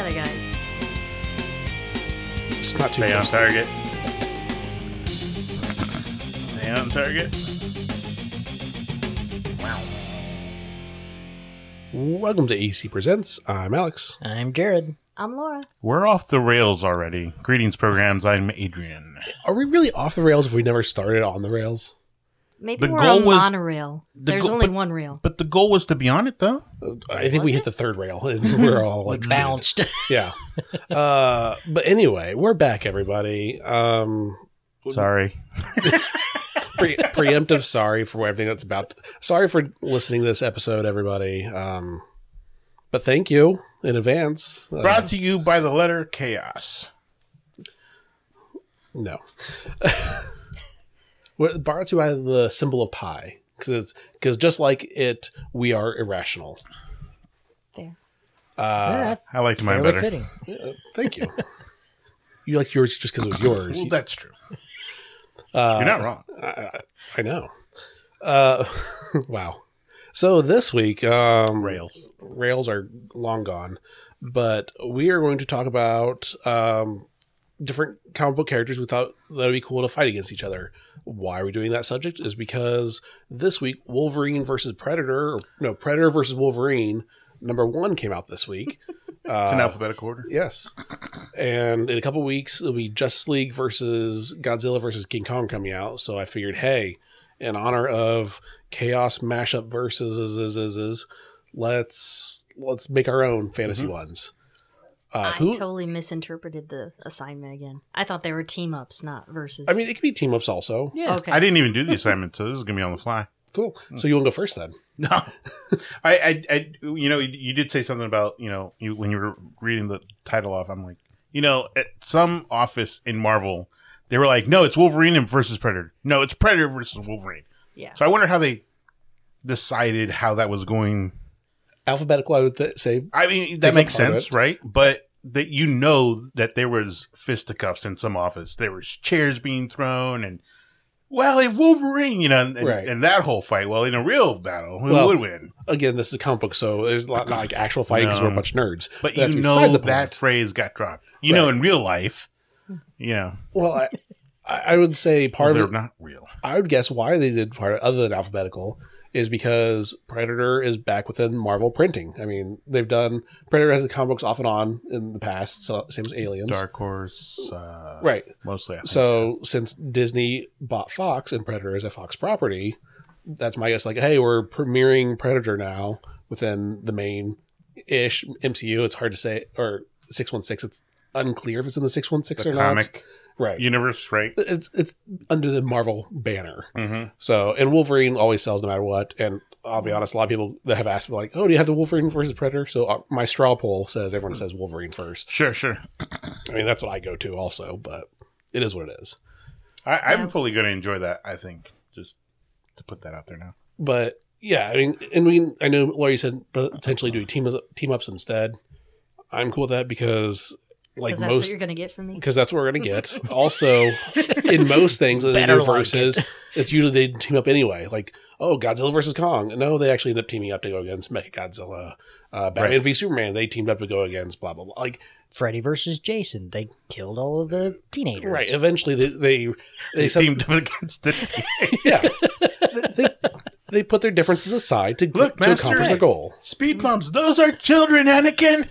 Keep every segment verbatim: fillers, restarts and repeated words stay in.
together, guys. Just not too Stay on close. target. Stay on target. Welcome to E C Presents. I'm Alex. I'm Jared. I'm Laura. We're off the rails already. Greetings, programs. I'm Adrian. Are we really off the rails if we never started on the rails? Maybe The we're goal on was- monorail. the There's goal- only but- one rail. But the goal was to be on it, though. I think we hit the third rail. And we're all like Bounced. Yeah. Uh, but anyway, we're back, everybody. Um, Sorry. pre- preemptive sorry for everything that's about. Sorry for listening to this episode, everybody. Um, but thank you in advance. Uh, Brought to you by the letter Chaos. No. What brought to you by the symbol of pi? Because because just like it, we are irrational. There. Yeah, I liked mine fairly better. fitting. Uh, thank you. You liked yours just because it was yours. Well, that's true. Uh, You're not wrong. I, I know. Uh, wow. So this week, um, Rails. Rails are long gone, but we are going to talk about um, different comic book characters we thought that would be cool to fight against each other. Why are we doing that subject? Is because this week, Wolverine versus Predator, or, no, Predator versus Wolverine, number one came out this week. It's in alphabetical order. Yes. And in a couple weeks, it'll be Justice League versus Godzilla versus King Kong coming out. So I figured, hey, in honor of Chaos mashup versus is, is, is, is, let's let's make our own fantasy Mm-hmm. ones. Uh, I who? totally misinterpreted the assignment again. I thought they were team ups, not versus. I mean, it could be team ups also. Yeah. okay. I didn't even do the assignment, so this is going to be on the fly. Cool. So you want to go first then? No, I, I, I, you know, you, you did say something about, you know, you, when you were reading the title off, I'm like, you know, at some office in Marvel, they were like, no, it's Wolverine versus Predator. No, it's Predator versus Wolverine. Yeah. So I wonder how they decided how that was going. Alphabetical, I would th- say. I mean, that Takes makes up part of sense, it. right? But that you know that there was fisticuffs in some office. There was chairs being thrown and, well, if Wolverine, you know, and, Right. and that whole fight. Well, in a real battle, who Well, would win? Again, this is a comic book, so there's not, not like actual fighting because No. we're a bunch of nerds. But That's you besides know the that point. phrase got dropped. You know, Right. in real life, you know, Well, I, I would say part well, of they're it. not real. I would guess why they did part of, other than alphabetical is because Predator is back within Marvel printing. I mean, they've done Predator has the comic books off and on in the past, so same as Aliens. Dark Horse, uh, Right. Mostly. I think. So since Disney bought Fox and Predator is a Fox property, that's my guess. Like, hey, we're premiering Predator now within the main ish M C U. It's hard to say, or six one six. It's unclear if it's in the six one six the or comic not. Right. universe, right? It's it's under the Marvel banner. Mm-hmm. So, and Wolverine always sells no matter what. And I'll be honest, a lot of people that have asked me, like, oh, do you have the Wolverine versus Predator? So uh, my straw poll says everyone says Wolverine first. Sure, sure. I mean, that's what I go to also, but it is what it is. I, I'm Yeah. fully going to enjoy that. I think just to put that out there now. But yeah, I mean, and we, I know Laurie said potentially do team team ups instead. I'm cool with that because, like Because that's what most, you're going to get from me. because that's what we're gonna get. Also, in most things in the Better like universes, it's usually they team up anyway. Like, oh, Godzilla versus Kong. No, they actually end up teaming up to go against Mechagodzilla. Uh, Batman Right. v Superman. They teamed up to go against blah blah blah. Like, Freddy versus Jason. They killed all of the teenagers. right? Eventually, they they they, They said, teamed up against the team. yeah. they, they, they put their differences aside to, Look, to Master, accomplish their hey. goal. Speed bumps. Those are children, Anakin.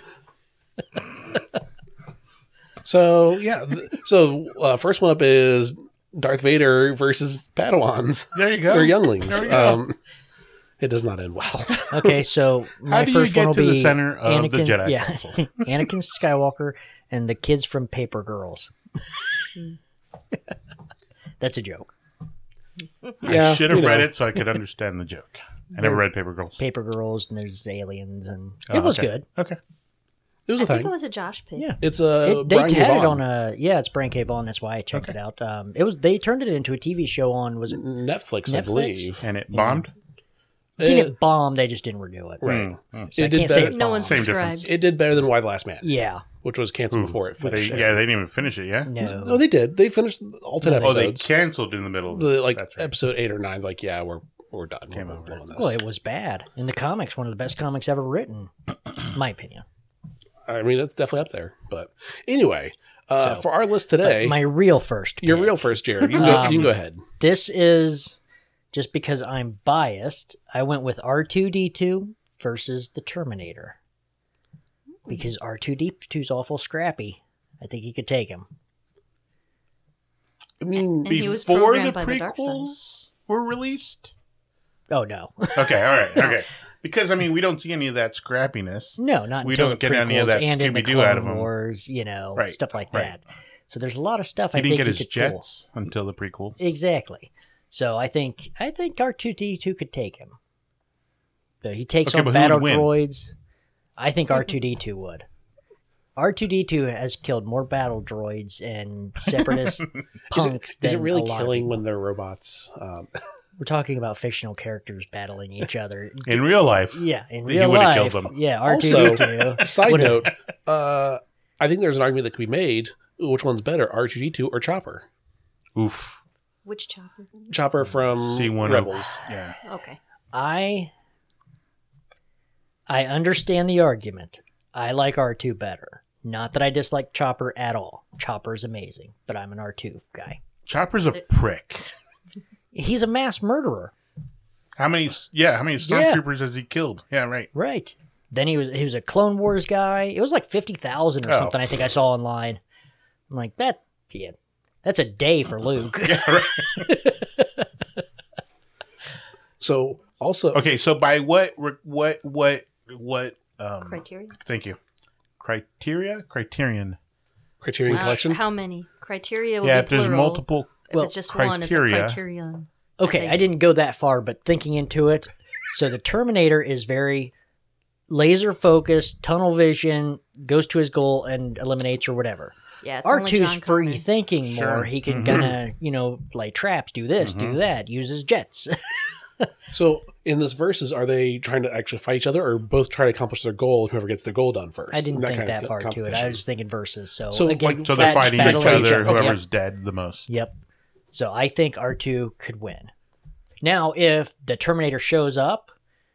So yeah, th- so uh, first one up is Darth Vader versus Padawans There you go. or younglings. There we go. Um, it does not end well. Okay, so my How do you first one get will to be the center of the Anakin, Jedi yeah, Council? Anakin Skywalker and the kids from Paper Girls. That's a joke. Yeah, I should have you read know. it so I could understand the joke. I never read Paper Girls. Paper Girls and there's aliens and Oh, it was okay. good. Okay. It was a I think thing. it was a Josh pick. Yeah. It's a It, they Brian had Yvonne. it on a yeah, it's Brian K. Vaughan. That's why I checked it out. Um, it was they turned it into a T V show on was it? Netflix, I Netflix? believe. And it bombed? Seen It, it bombed. They just didn't renew it. right. Mm, mm. So I It did can't say better- it No one bombed. Same subscribed. difference. it did better than Why the Last Man, Yeah. which was canceled before it They, finished. yeah, they didn't even finish it, yeah? No. No, they did. They finished all ten No, Oh, they episodes. canceled in the middle. of the, it. like That's right. episode eight or nine. Like, yeah, we're we're done. Came We're over. blowing this. Well, it was bad in the comics. One of the best comics ever written, in my opinion. I mean, it's definitely up there. But anyway, uh, So, for our list today, My real first. your pick. real first, Jared. You can, go, Um, you can go ahead. This is just because I'm biased. I went with R two D two versus the Terminator because R two D two is awful scrappy. I think he could take him. I mean, And he was Before the programmed by the dark side. prequels were released? Oh no, Okay, all right, okay. Because, I mean, we don't see any of that scrappiness. no, not We until don't the get any of prequels that and in the Scooby-Doo out of Clone him. Wars, you know, Right, stuff like right. that. So there's a lot of stuff He I didn't think get he his could pull. jets until the prequels. Exactly. So I think I think R two D two could take him. So he takes Okay, on but who battle would win? droids. I think R two D two would. R two D two has killed more battle droids and separatist is punks it, than is it really a lot of killing people. when they're robots? Um, We're talking about fictional characters battling each other. In real life, Yeah, in He real would've life, killed them. yeah, R two D two. side would've- note, uh, I think there's an argument that could be made. Which one's better, R two D two or Chopper? oof. Which chopper? Chopper from C one Rebels. Yeah. Okay. I I understand the argument. I like R two better. Not that I dislike Chopper at all. Chopper's amazing, but I'm an R two guy. Chopper's a prick. He's a mass murderer. How many, yeah, how many Yeah. stormtroopers has he killed? Yeah, right. Right. Then he was he was a Clone Wars guy. It was like fifty thousand or Oh. something I think I saw online. I'm like, that yeah. That's a day for Luke. Yeah, right. So also, Okay, so by what, what, what, what, um, Criteria? thank you. Criteria? Criterion. Criterion Uh, Collection. how many? Criteria will Yeah, be if there's plural. multiple, If well, it's just criteria. one, it's a criterion. Okay, think. I didn't go that far, but thinking into it, so the Terminator is very laser focused, tunnel vision, goes to his goal and eliminates or whatever. Yeah, it's R only two's John free Connor. thinking Sure. more. He can Mhm. gonna, you know, lay traps, do this, Mhm. do that, uses jets. So in this versus, are they trying to actually fight each other, or both try to accomplish their goal? And whoever gets their goal done first. I didn't And think kind of that far to it. I competition. was just thinking versus. So, So, again, like- so they're fat- fighting each battling other, Okay, whoever's yep. dead the most. Yep. So I think R two could win. Now, if the Terminator shows up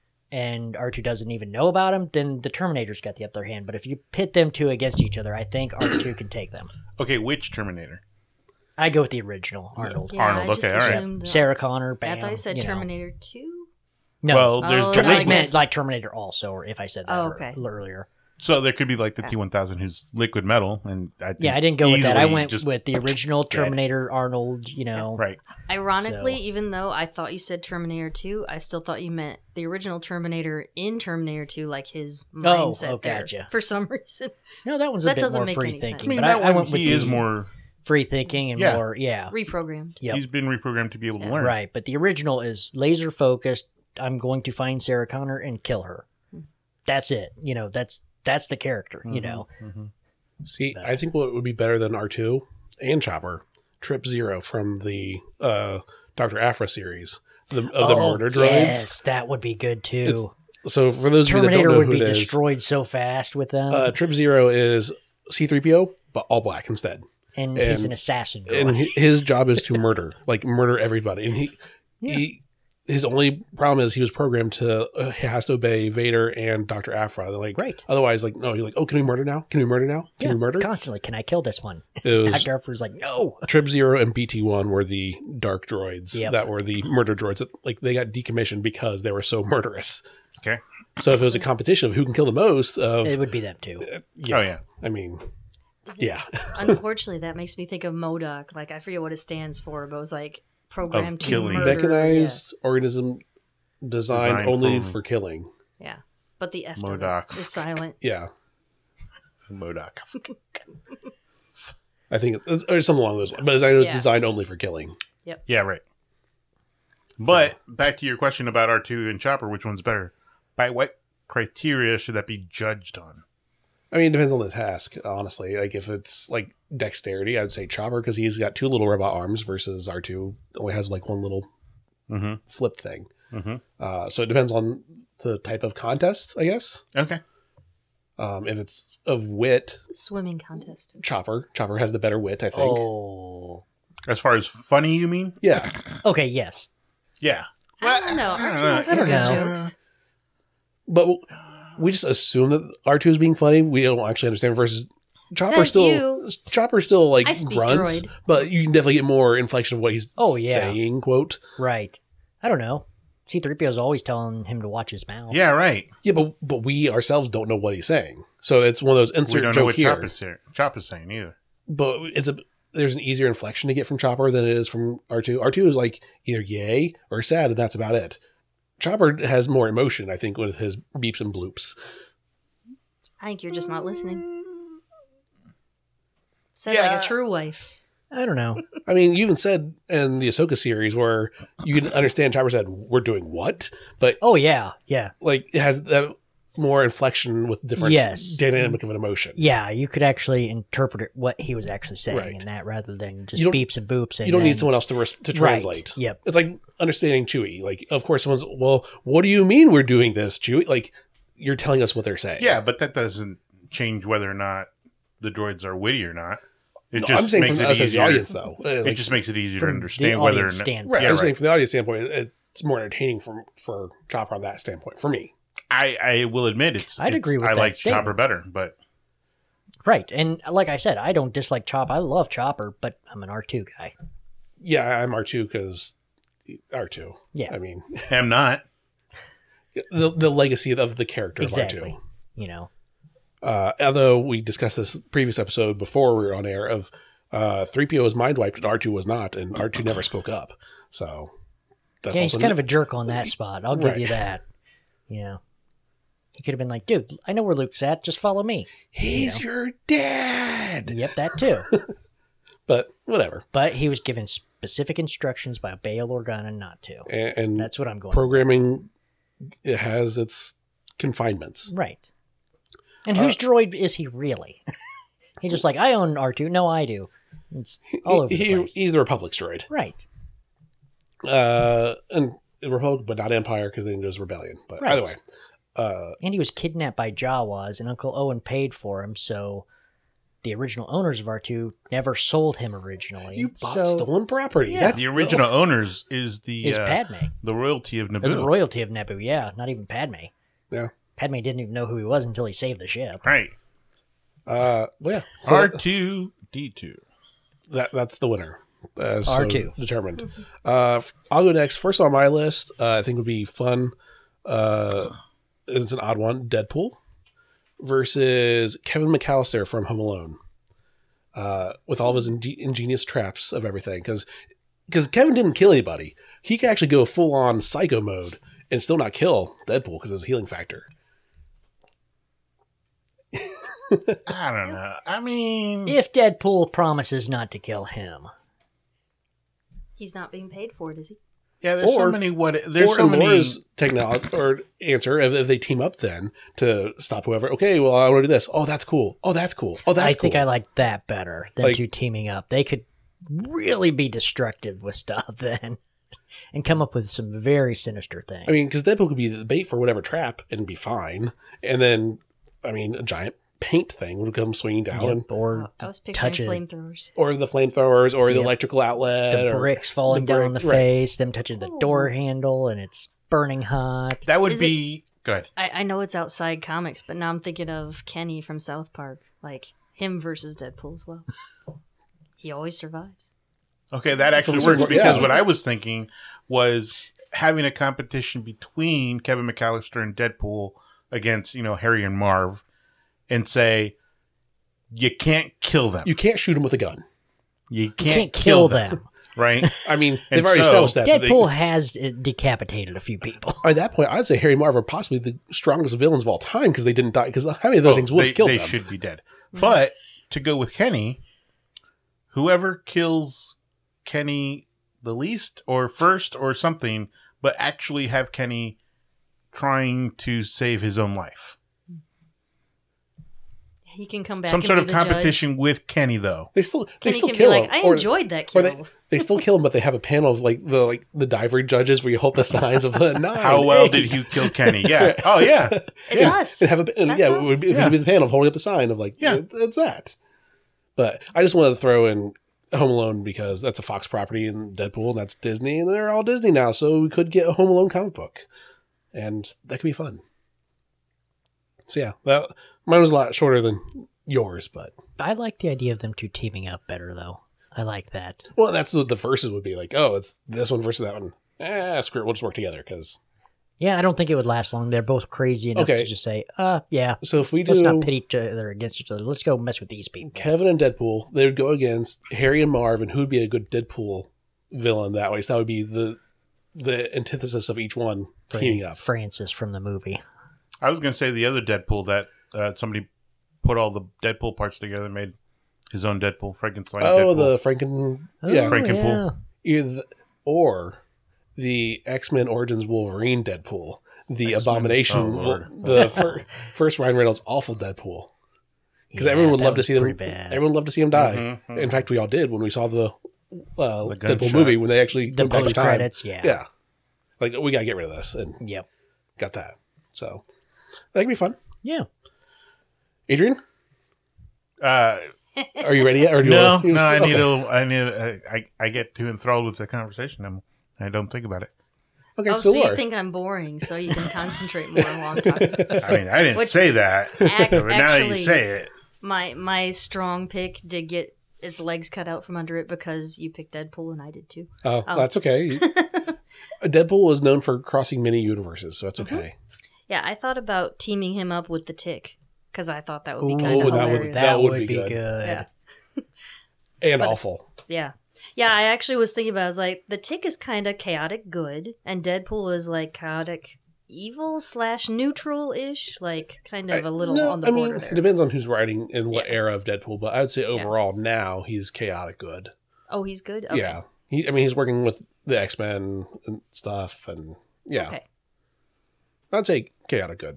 and R two doesn't even know about him, then the Terminator's got the upper hand. But if you pit them two against each other, I think R two can take them. Okay, which Terminator? I go with the original Arnold. Yeah, Arnold, I just okay, all right. assumed that. Sarah Connor, bam. I thought you said know. Terminator two. No, Well, there's Oh, Ter- I I meant guess- like Terminator also, or if I said that Oh, ear- okay. earlier. So there could be like the T one thousand who's liquid metal, and I think Yeah, I didn't go with that. I easily went just- with the original dead. Terminator Arnold, you know. right. Ironically, So- even though I thought you said Terminator two, I still thought you meant the original Terminator in Terminator two, like his mindset oh, there. gotcha. For some reason, No, that one's a That bit doesn't more make free any sense. I thinking. mean, but that I, I one, went with he the is more. free thinking and Yeah. more, yeah. reprogrammed. Yep. He's been reprogrammed to be able to learn. Right, but the original is laser focused. I'm going to find Sarah Connor and kill her. That's it. You know, that's that's the character, you know. Mm-hmm. See, I think what would be better than R two and Chopper, Trip Zero from the uh, Doctor Aphra series the, of the Oh, murder droids. Yes, that would be good too. So for those of you that Terminator don't know would who be it is, destroyed so fast with them. uh, Trip Zero is C three P O, but all black instead. and, he's and- an assassin. And droid. hi- his job is to murder, like murder everybody. And he, he, his only problem is he was programmed to uh, he has to obey Vader and Doctor Aphra. They're like, Right. Otherwise, like, no, you're like, oh, can we murder now? Can we murder now? Can Yeah, we murder? constantly. Can I kill this one? It was Doctor Aphra's like, no. Trip Zero and B T one were the dark droids Yep. that were the murder droids that like they got decommissioned because they were so murderous. Okay. So if it was a competition of who can kill the most of, It would be them too. yeah, Oh yeah. I mean, yeah, Unfortunately, that makes me think of MODOK. Like I forget what it stands for, but it was like programmed to killing. murder. mechanized organism designed, Designed only for- for killing. Yeah, yeah. But the F MODOK. doesn't. Is silent. Yeah, MODOK. I think it's or something along those lines. But as I know, it's Yeah. designed only for killing. Yeah, right. But back to your question about R two and Chopper, which one's better? By what criteria should that be judged on? I mean, it depends on the task, honestly. Like if it's like dexterity, I'd say Chopper because he's got two little robot arms versus R two only has like one little Mm-hmm. flip thing. Mm-hmm. Uh, so it depends on the type of contest, I guess. Okay. Um, if it's of wit, Swimming contest. Chopper. Chopper has the better wit, I think. Oh. As far as funny, you mean? Yeah. Okay, yes. Yeah. I don't know. Aren't you know. listening I to don't know. jokes? But we just assume that R two is being funny. We don't actually understand versus Chopper Says still you. Chopper still like I speak grunts, droid. but you can definitely get more inflection of what he's Oh, yeah. saying, quote. Right. I don't know. C three P O is always telling him to watch his mouth. Yeah, right. Yeah, but but we ourselves don't know what he's saying. So it's one of those We insert don't know joke what here. Chopper's, say- Chopper's saying either. But it's a there's an easier inflection to get from Chopper than it is from R two. R two is like either yay or sad, and that's about it. Chopper has more emotion, I think, with his beeps and bloops. I think you're just not listening. Said Yeah. like a true wife. I don't know. I mean, you even said in the Ahsoka series where you can understand Chopper said, "We're doing what?" But Oh, yeah. Yeah. like it has that more inflection with different Yes. dynamic of an emotion. Yeah, you could actually interpret it, what he was actually saying Right. in that rather than just You don't- beeps and boops. And You don't then- need someone else to res- to Right. translate. Yep. It's like understanding Chewie. Like, of course, someone's, well, what do you mean we're doing this, Chewie? Like, you're telling us what they're saying. Yeah, but that doesn't change whether or not the droids are witty or not. It No, just I'm saying makes from it us as the easier. audience, though. Uh, It like- just makes it easier to From understand the whether or audience not. right. standpoint. Yeah, I'm right. saying from the audience standpoint, it- it's more entertaining from for Chopper on that standpoint. For me, I, I will admit it's. I'd it's- agree with I that like statement. Chopper better, but Right. And like I said, I don't dislike Chopper. I love Chopper, but I'm an R two guy. yeah, I'm R two because R two. Yeah. I mean, am not. the the legacy of the character Exactly. of R two. You know, Uh, although we discussed this previous episode before we were on air of uh, three P O was mind wiped and R two was not, and R two never spoke up. So that's yeah, he's also kind of a jerk on that spot. I'll give Right. you that. Yeah. He could have been like, dude, I know where Luke's at. Just follow me. he's your dad. Yep, that too. But whatever. But he was given specific instructions by Bail Organa not to. And, and That's what I'm going programming it has its confinements. Right. And whose droid is he really? He's just like, I own R two. No, I do. It's all over He, the place. he's the Republic's droid. Right. Uh, and Republic, but not Empire because then it was Rebellion. But Right. either way, uh, And he was kidnapped by Jawas, and Uncle Owen paid for him, so the original owners of R two never sold him originally. you bought so stolen property. Yeah. That's The original owners is the is uh, Padme. the royalty of Or the Naboo. royalty of Naboo, yeah. Not even Padme. Yeah. Padme didn't even know who he was until he saved the ship. Right. Uh, well, yeah. So R two D two. that that's the winner. Uh, so R two. determined. Uh, I'll go next. First on my list, uh, I think would be fun. Uh, it's an odd one. Deadpool versus Kevin McAllister from Home Alone. Uh, with all of his ing- ingenious traps of everything, because because Kevin didn't kill anybody. He could actually go full on psycho mode and still not kill Deadpool because of his healing factor. I don't know. I mean, If Deadpool promises not to kill him. He's not being paid for it, is he? yeah, there's so or- many what there's or so in many. Laura's technology or answer if, if they team up then to stop whoever. Okay, well I want to do this. Oh, that's cool. Oh, that's cool. Oh, that's I cool. think I like that better than Like- two teaming up. They could really be destructive with stuff then and come up with some very sinister things. I mean, because Deadpool could be the bait for whatever trap and be fine, and then I mean, a giant paint thing would come swinging down, Yep, and, or I was picturing touch it. flamethrowers. or the flamethrowers, or the Yep. electrical outlet, the or bricks falling the down on brick- the right. face, them touching the door handle, and it's burning hot. that would Is it- be good. I, I know it's outside comics, but now I'm thinking of Kenny from South Park. Like, him versus Deadpool as well. He always survives. Okay, that actually From works Super- because yeah. what I was thinking was having a competition between Kevin McAllister and Deadpool against, you know, Harry and Marv, and say you can't kill them. you can't shoot him with a gun. You You can't, can't kill, kill them, them. right? I mean, And they've already so- established that. but they- Deadpool has uh, decapitated a few people. at that point, I'd say Harry and Marv are possibly the strongest villains of all time because they didn't die. Because how many of those Oh, things would they, have killed they them? should be dead. But to go with Kenny, whoever kills Kenny the least or first or something, but actually have Kenny trying to save his own life. He can come back Some and sort be of the judge. competition with Kenny, though. They still, they Kenny still can be kill like, him. I or- enjoyed that Or kill. they, they still kill him, but they have a panel of like the like the diver judges where you hold the signs of the nine. How well eight. did you kill Kenny? Yeah. Oh, yeah. It's us. And have a, and That's yeah, us. it would, be, it Yeah. would be the panel of holding up the sign of like, Yeah. yeah, it's that. But I just wanted to throw in Home Alone because that's a Fox property and Deadpool, and that's Disney, and they're all Disney now, so we could get a Home Alone comic book, and that could be fun. So yeah, that mine was a lot shorter than yours, but I like the idea of them two teaming up better, though. I like that. well, that's what the verses would be like. Oh, it's this one versus that one. Eh, screw it. We'll just work together because. Yeah, I don't think it would last long. They're both crazy enough Okay. to just say, uh, yeah, So if we do let's not pit each other against each other. Let's go mess with these people. Kevin and Deadpool, they would go against Harry and Marv, and who would be a good Deadpool villain that way? So that would be the the antithesis of each one teaming up. Francis from the movie. I was going to say the other Deadpool that uh, somebody put all the Deadpool parts together and made his own Deadpool, Frankenstein Oh, Deadpool. the Franken, yeah, Oh, Frankenpool. Either the- or the X-Men Origins Wolverine Deadpool, the X-Men. Abomination, Oh, Lord. the fir- first Ryan Reynolds awful Deadpool. Because Yeah, everyone would that love to was see them. pretty bad. Everyone loved to see him die. Mhm, mhm. In fact, we all did when we saw the, uh, The Deadpool gunshot. movie when they actually The went back in post time. credits, yeah. Yeah, like we gotta get rid of this, and Yep. got that. So that could be fun. Yeah. Adrian, Uh, are you ready yet? Or do you no, want, you no, I still- need okay. a, I need a, I, I get too enthralled with the conversation. I'm, I don't think about it. Okay, Oh, so so you Laura. think I'm boring, so you can concentrate more while I'm talking. I mean, I didn't Which- say that. Ac- but now that you actually- say it, My my strong pick did get its legs cut out from under it because you picked Deadpool and I did too. Oh, Oh. that's okay. Deadpool is known for crossing many universes, so that's Mm-hmm. okay. Yeah, I thought about teaming him up with the Tick because I thought that would be Ooh, kind Oh, of that would- hilarious. that That would would be be good. good. Yeah. And But- awful. Yeah. Yeah, I actually was thinking about it. I was like, the Tick is kind of chaotic good, and Deadpool is like chaotic evil slash neutral ish, like kind of a little No, on the I border mean, there. it depends on who's writing and what Yeah. era of Deadpool, but I would say overall now he's chaotic good. Oh, he's good? Okay. Yeah. He, I mean, he's working with the X-Men and stuff, and yeah. Okay. I'd say chaotic good.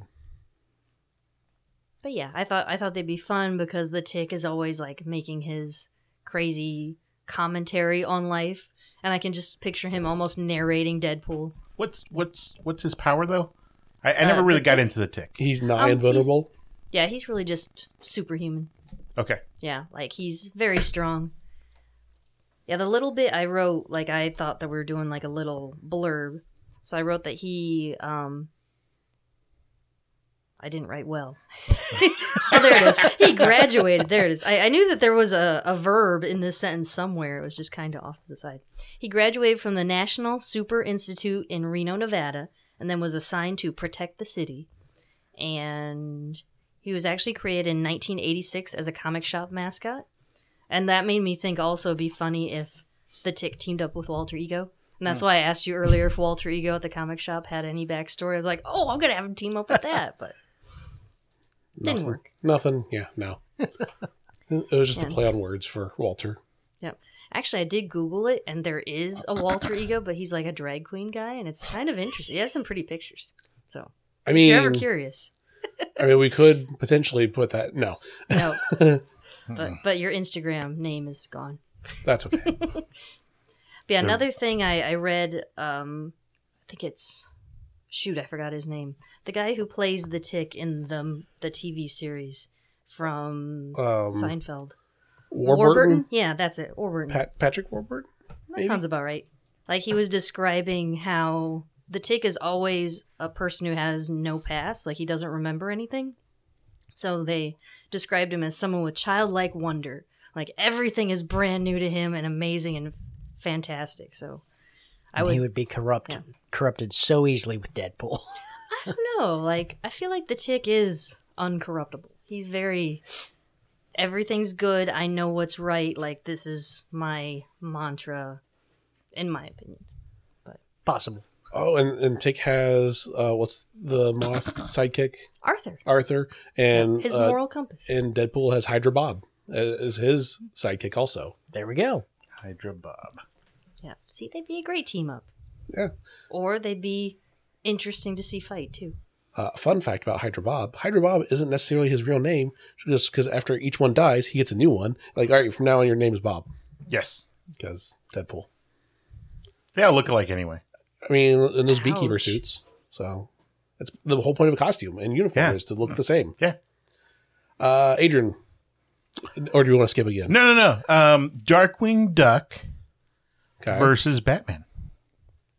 But yeah, I thought I thought they'd be fun because the Tick is always like making his crazy commentary on life, and I can just picture him almost narrating Deadpool. what's what's what's his power though? I, I Uh, never really the got tick- into the Tick. He's not Um, invulnerable. Yeah, he's really just superhuman. Okay, Yeah, like he's very strong. Yeah, the little bit I wrote, like I thought that we were doing like a little blurb. So I wrote that he um I didn't write well. Oh, there it is. He graduated. There it is. I, I knew that there was a, a verb in this sentence somewhere. It was just kind of off to the side. He graduated from the National Super Institute in Reno, Nevada, and then was assigned to protect the city. And he was actually created in nineteen eighty-six as a comic shop mascot. And that made me think also it'd be funny if the Tick teamed up with Walter Ego. And that's why I asked you earlier if Walter Ego at the comic shop had any backstory. I was like, oh, I'm going to have him team up with that. But didn't Nothing. work. Nothing. Yeah, no. It was just a Yeah. play on words for Walter. Yep. Actually, I did Google it, and there is a Walter Ego, but he's like a drag queen guy, and it's kind of interesting. He has some pretty pictures. So I if mean, you're ever curious, I mean, we could potentially put that. No, no. but but your Instagram name is gone. that's okay. But yeah, another thing I, I read, um, I think it's, shoot, I forgot his name. The guy who plays the Tick in the the T V series from Um, Seinfeld. Warburton, Yeah, that's it. Warburton. Pat, Patrick Warburton. that maybe? sounds about right. Like he was describing how the Tick is always a person who has no past, like he doesn't remember anything. So they described him as someone with childlike wonder. Like everything is brand new to him and amazing and fantastic. So I And would, he would be corrupt, Yeah. corrupted so easily with Deadpool. I don't know. Like I feel like the Tick is uncorruptible. He's very everything's good. I know what's right. Like this is my mantra, in my opinion. Possible. Oh, and and Tick has uh, what's the moth sidekick? Arthur, Arthur, and his uh, moral compass. and Deadpool has Hydra Bob as his sidekick also. There we go. Hydra Bob. Yeah. See, they'd be a great team up. Yeah. Or they'd be interesting to see fight too. Uh, fun fact about Hydra Bob: Hydra Bob isn't necessarily his real name, just because after each one dies, he gets a new one. Like, all right, from now on, your name is Bob, Yes, because Deadpool. they all look alike anyway. I mean, in those beekeeper Ouch. suits, so that's the whole point of a costume and uniform Yeah. is to look the same. Yeah. Uh, Adrian, or do you want to skip again? No, no, no. Um, Darkwing Duck Okay. versus Batman.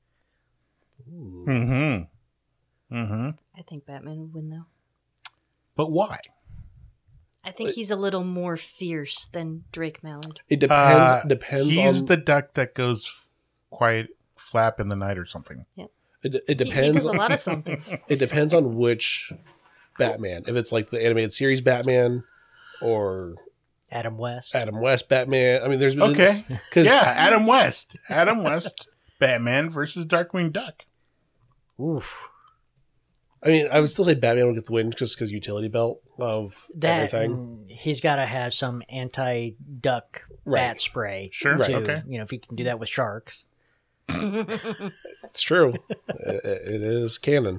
Mm-hmm. Mm-hmm. I think Batman would win though. But why? I think he's a little more fierce than Drake Mallard. It depends. Uh, depends. He's on, the duck that goes f- quiet, flap in the night or something. It, it He, depends. he does a lot of some things. It depends on which Batman. If it's like the animated series Batman or Adam West. Adam West Batman. I mean, there's Okay. because Yeah, Adam West. Adam West, Batman versus Darkwing Duck. Oof. I mean, I would still say Batman would get the win just because utility belt of That everything. and he's got to have some anti-duck Right. bat spray. Sure, Right. too. okay. You know, if he can do that with sharks. It's true. it, it is canon.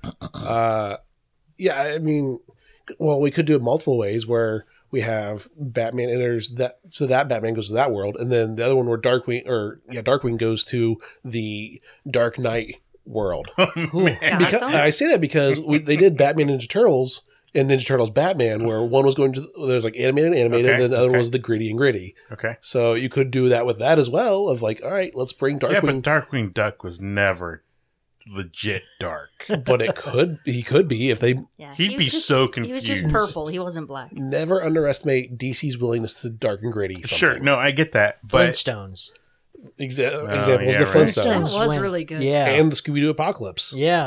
Uh, yeah, I mean, well, we could do it multiple ways where we have Batman enters that, so that Batman goes to that world, and then the other one where Darkwing or yeah, Darkwing goes to the Dark Knight world. Because, Gotham? I say that because we, they did Batman Ninja Turtles and Ninja Turtles Batman, where one was going to there's like animated and animated, Okay, and then the other okay. one was the gritty and gritty. Okay. So you could do that with that as well. Of like, all right, let's bring Darkwing. Yeah, but Darkwing Duck was never legit dark. but it could he could be if they Yeah, He'd he be was just- so He was just confused. purple. He wasn't black. never underestimate D C's willingness to dark and gritty. Something. Sure, no, I get that, but Flintstones. Exa- Oh, examples yeah, the right. Flintstones That was went- really good. Yeah. and the Scooby Doo Apocalypse. yeah.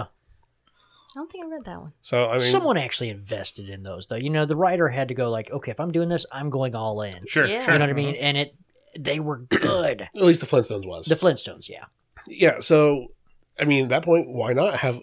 I don't think I read that one. So I mean, Someone actually invested in those, though. You know, the writer had to go like, okay, if I'm doing this, I'm going all in. sure, Yeah. sure. You know what I mean? And it, they were good. at least the Flintstones was. The Flintstones, yeah. yeah. So I mean, at that point, why not have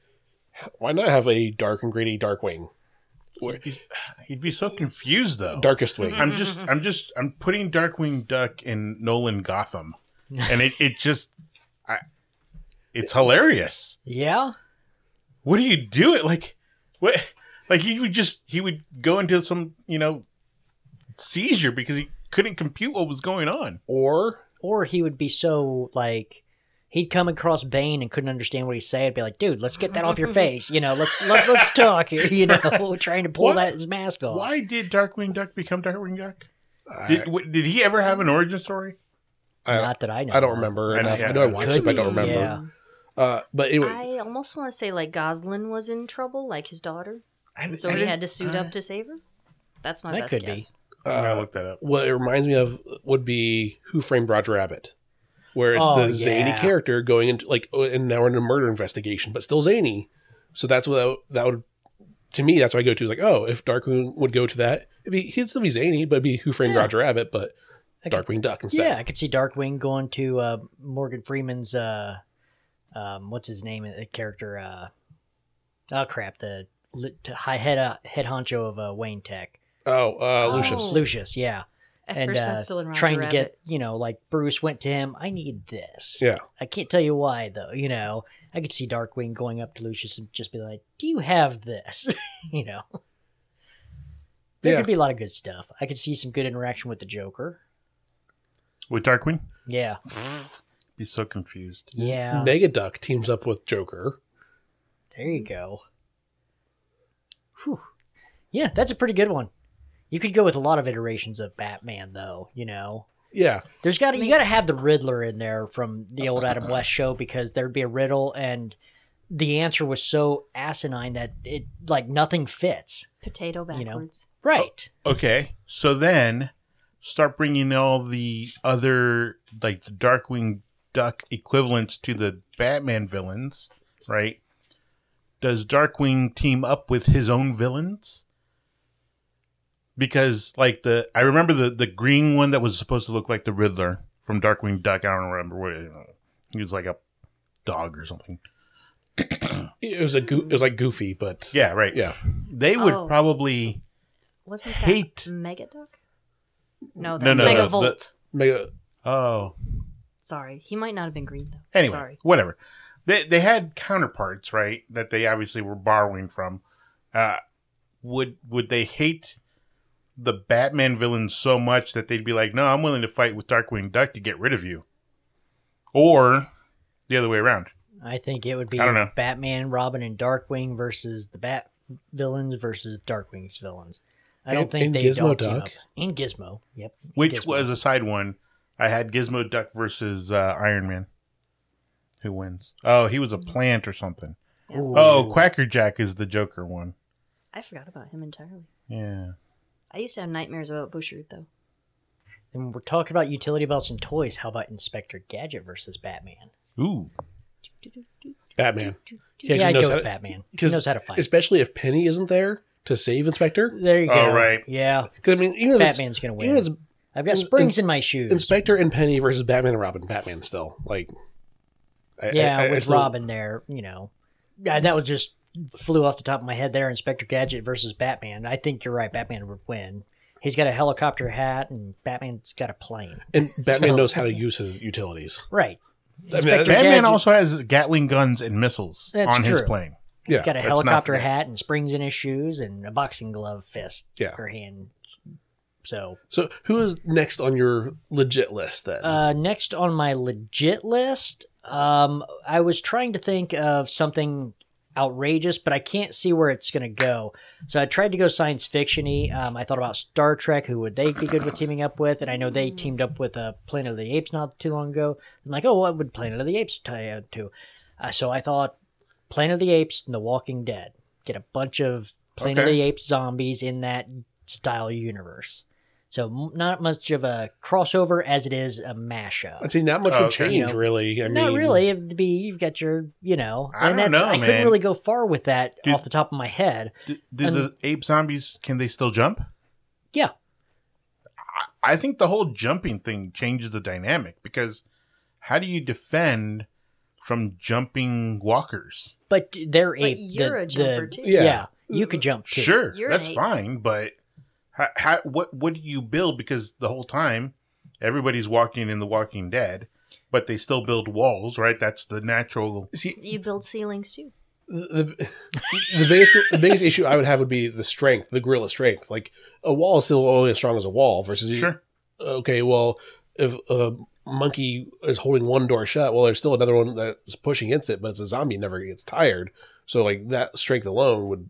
why not have a dark and gritty Darkwing, Where- He's- He'd be so confused though. darkest wing? I'm just, I'm just, I'm putting Darkwing Duck in Nolan Gotham, and it, it just, I, it's hilarious. Yeah? What do you do? It like, what? Like he would just, he would go into some, you know, seizure because he couldn't compute what was going on. Or Or he would be so, like, he'd come across Bane and couldn't understand what he said. I'd be like, dude, let's get that off your face. You know, let's let, let's talk here, you know, trying to pull What? that his mask off. Why did Darkwing Duck become Darkwing Duck? I, Did, w- did he ever have an origin story? I, Not that I know. I don't of. remember I know, enough. yeah, I know I it watched could it, but I don't be, remember. yeah. Uh, but anyway, I almost want to say like Goslin was in trouble, like his daughter, I, so I he didn't- had to suit uh, up to save her. That's my That best could be. guess. I'm gonna uh, look that up. what it reminds me of would be Who Framed Roger Rabbit, where it's Oh, the zany yeah. character going into like, oh, and now we're in a murder investigation, but still zany. So that's what that would, that would to me. That's what I go to. Is like, oh, if Darkwing would go to that, it'd be he'd still be zany, but it'd be Who Framed Yeah. Roger Rabbit, but I could- Darkwing Duck instead. Yeah, I could see Darkwing going to uh, Morgan Freeman's, uh, um, what's his name, the character, uh, oh crap, the li- t- high head, uh, head honcho of uh, Wayne Tech. Oh, uh, Oh. Lucius. Lucius, yeah. At and first, uh, I'm still in Roger trying to Rabbit. get, you know, like Bruce went to him, I need this. Yeah. I can't tell you why, though, you know. I could see Darkwing going up to Lucius and just be like, do you have this? you know. There Yeah. could be a lot of good stuff. I could see some good interaction with the Joker. With Darkwing, Yeah. he's so confused. Yeah. Negaduck teams up with Joker. There you go. Whew. Yeah, that's a pretty good one. You could go with a lot of iterations of Batman, though. You know, Yeah. there's got to you got to have the Riddler in there from the old Adam West show because there'd be a riddle and the answer was so asinine that it like nothing fits. Potato You know. backwards. Right. Okay, so then start bringing all the other like the Darkwing Duck equivalents to the Batman villains, right? Does Darkwing team up with his own villains? Because like the I remember the the green one that was supposed to look like the Riddler from Darkwing Duck. I don't remember what it, he was like a dog or something. It was a go- it was like Goofy, but Yeah, right. yeah. They would Oh. probably Wasn't that Hate- Megaduck? No, that No, no, no, Megavolt. the- Mega. oh. Sorry, he might not have been green though. Anyway, Sorry. whatever. They they had counterparts, right? That they obviously were borrowing from. Uh, would would they hate the Batman villains so much that they'd be like, "No, I'm willing to fight with Darkwing Duck to get rid of you," or the other way around? I think it would be I don't know. Batman, Robin, and Darkwing versus the Bat villains versus Darkwing's villains. I And- don't think and they Gizmo all team Duck? up. And Gizmo, yep. Which Gizmo. was a side one. I had Gizmo Duck versus uh, Iron Man. Who wins? Oh, he was a plant or something. Ooh. Oh, Quacker Jack is the Joker one. I forgot about him entirely. Yeah. I used to have nightmares about Bushroot, though. And we're talking about utility belts and toys. How about Inspector Gadget versus Batman? Ooh. Batman. He Yeah, actually I'd knows go how with to, Batman. He 'cause knows how to fight. especially if Penny isn't there to save Inspector. There you go. Oh, right. Yeah, 'Cause, I mean, even if it's, Batman's gonna even win. if it's I've got in- springs in- in my shoes. Inspector and Penny versus Batman and Robin. Batman still like. I, yeah, I, I, I with still- Robin there, you know. Yeah, that was just flew off the top of my head there. Inspector Gadget versus Batman. I think you're right. Batman would win. He's got a helicopter hat, and Batman's got a plane. And Batman So- knows how to use his utilities. Right. I mean, Inspector that- Batman Gadget- also has Gatling guns and missiles That's on his true. plane. yeah, He's got a let's not helicopter forget. hat and springs in his shoes and a boxing glove fist Yeah. or hand. So So who is next on your legit list then? uh, next on my legit list, um, I was trying to think of something outrageous, but I can't see where it's going to go. So I tried to go science fiction-y. Um, I thought about Star Trek. Who would they be good with teaming up with? And I know they teamed up with uh, Planet of the Apes not too long ago. I'm like, oh, what would Planet of the Apes tie out to? Uh, so I thought Planet of the Apes and The Walking Dead. Get a bunch of Planet of Okay. the Apes zombies in that style universe. So m- not much of a crossover as it is a mashup. I'd say not much Oh, would okay. change, You know, really. I Not mean, really. It'd be you've got your, you know, I and don't that's know, I couldn't man. really go far with that Dude. off the top of my head. D- did And- the ape zombies, can they still jump? Yeah, I think the whole jumping thing changes the dynamic because how do you defend from jumping walkers? but they're But ape. you're the- a jumper, the- too. Yeah. Yeah. you could jump too. Sure, You're an that's ape. fine, but how, how, what what do you build? Because the whole time everybody's walking in The Walking Dead, but they still build walls, right? That's the natural. see, You build ceilings, too. the, the biggest the biggest issue I would have would be the strength, the gorilla strength. Like a wall is still only as strong as a wall versus you- Sure. okay, well, if a monkey is holding one door shut, well, there's still another one that's pushing against it, but it's a zombie never gets tired. So like that strength alone would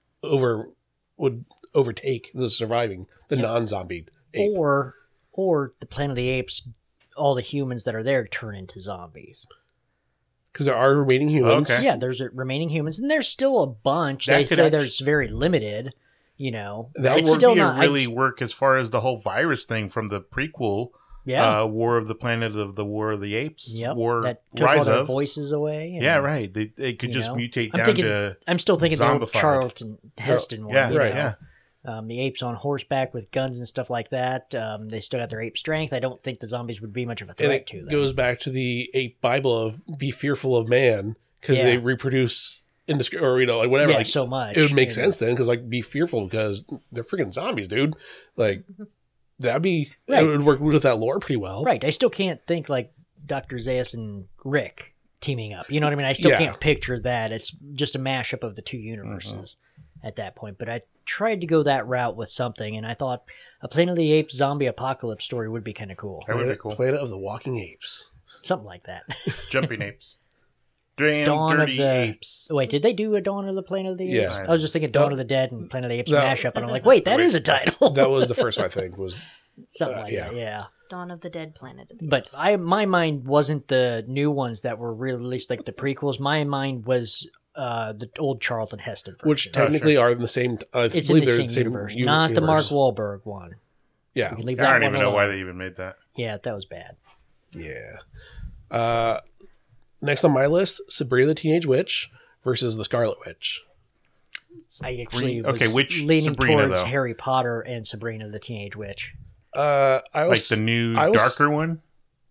over would overtake the surviving the non-zombie ape. Or or the Planet of the Apes, all the humans that are there turn into zombies. Because there are remaining humans. Okay. Yeah, there's uh, remaining humans, and there's still a bunch. That they could say actu- there's very limited. You know, That it's would still be not really I'd- work as far as the whole virus thing from the prequel, Yeah, uh, War of the Planet of the War of the Apes, yep. War that took all Rise their of. voices away. and- Yeah, right. They they could you just know? mutate I'm down thinking- to I'm still thinking the old Zombified. Charlton Heston one. yeah, you right, know? yeah. Um, the apes on horseback with guns and stuff like that. Um, they still got their ape strength. I don't think the zombies would be much of a And threat it to them. goes back to the ape Bible of be fearful of man because Yeah. they reproduce in the or you know like whatever. yeah, like so much. it would make And- sense then because like be fearful because they're freaking zombies, dude. Like that'd be Right. it would work with that lore pretty well. Right. I still can't think like Doctor Zaius and Rick teaming up. You know what I mean? I still Yeah. can't picture that. It's just a mashup of the two universes at that point. But I tried to go that route with something, and I thought a Planet of the Apes zombie apocalypse story would be kind of cool. That would be Planet, cool. Planet of the Walking Apes. Something like that. Jumping apes. Damn Dawn of dirty the- apes. Wait, did they do a Dawn of the Planet of the Apes? Yeah. I was just thinking Dawn That- of the Dead and Planet of the Apes that- mashup, and I'm like, wait, that is a title. That was the first one, I think was Something uh, like yeah. that, yeah. Dawn of the Dead Planet of the But Apes. I, my mind wasn't the new ones that were released, like the prequels. My mind was uh, the old Charlton Heston version. which technically are in the same. I it's in believe the they're same, the same universe, uni- not the Mark universe. Wahlberg one. Yeah, We can leave I that don't one even know alone. why they even made that. Yeah, that was bad. yeah. Uh, next on my list, Sabrina the Teenage Witch versus the Scarlet Witch. I actually was okay, which leaning Sabrina, towards though? Harry Potter and Sabrina the Teenage Witch. Uh, I Like was the new I was- darker one?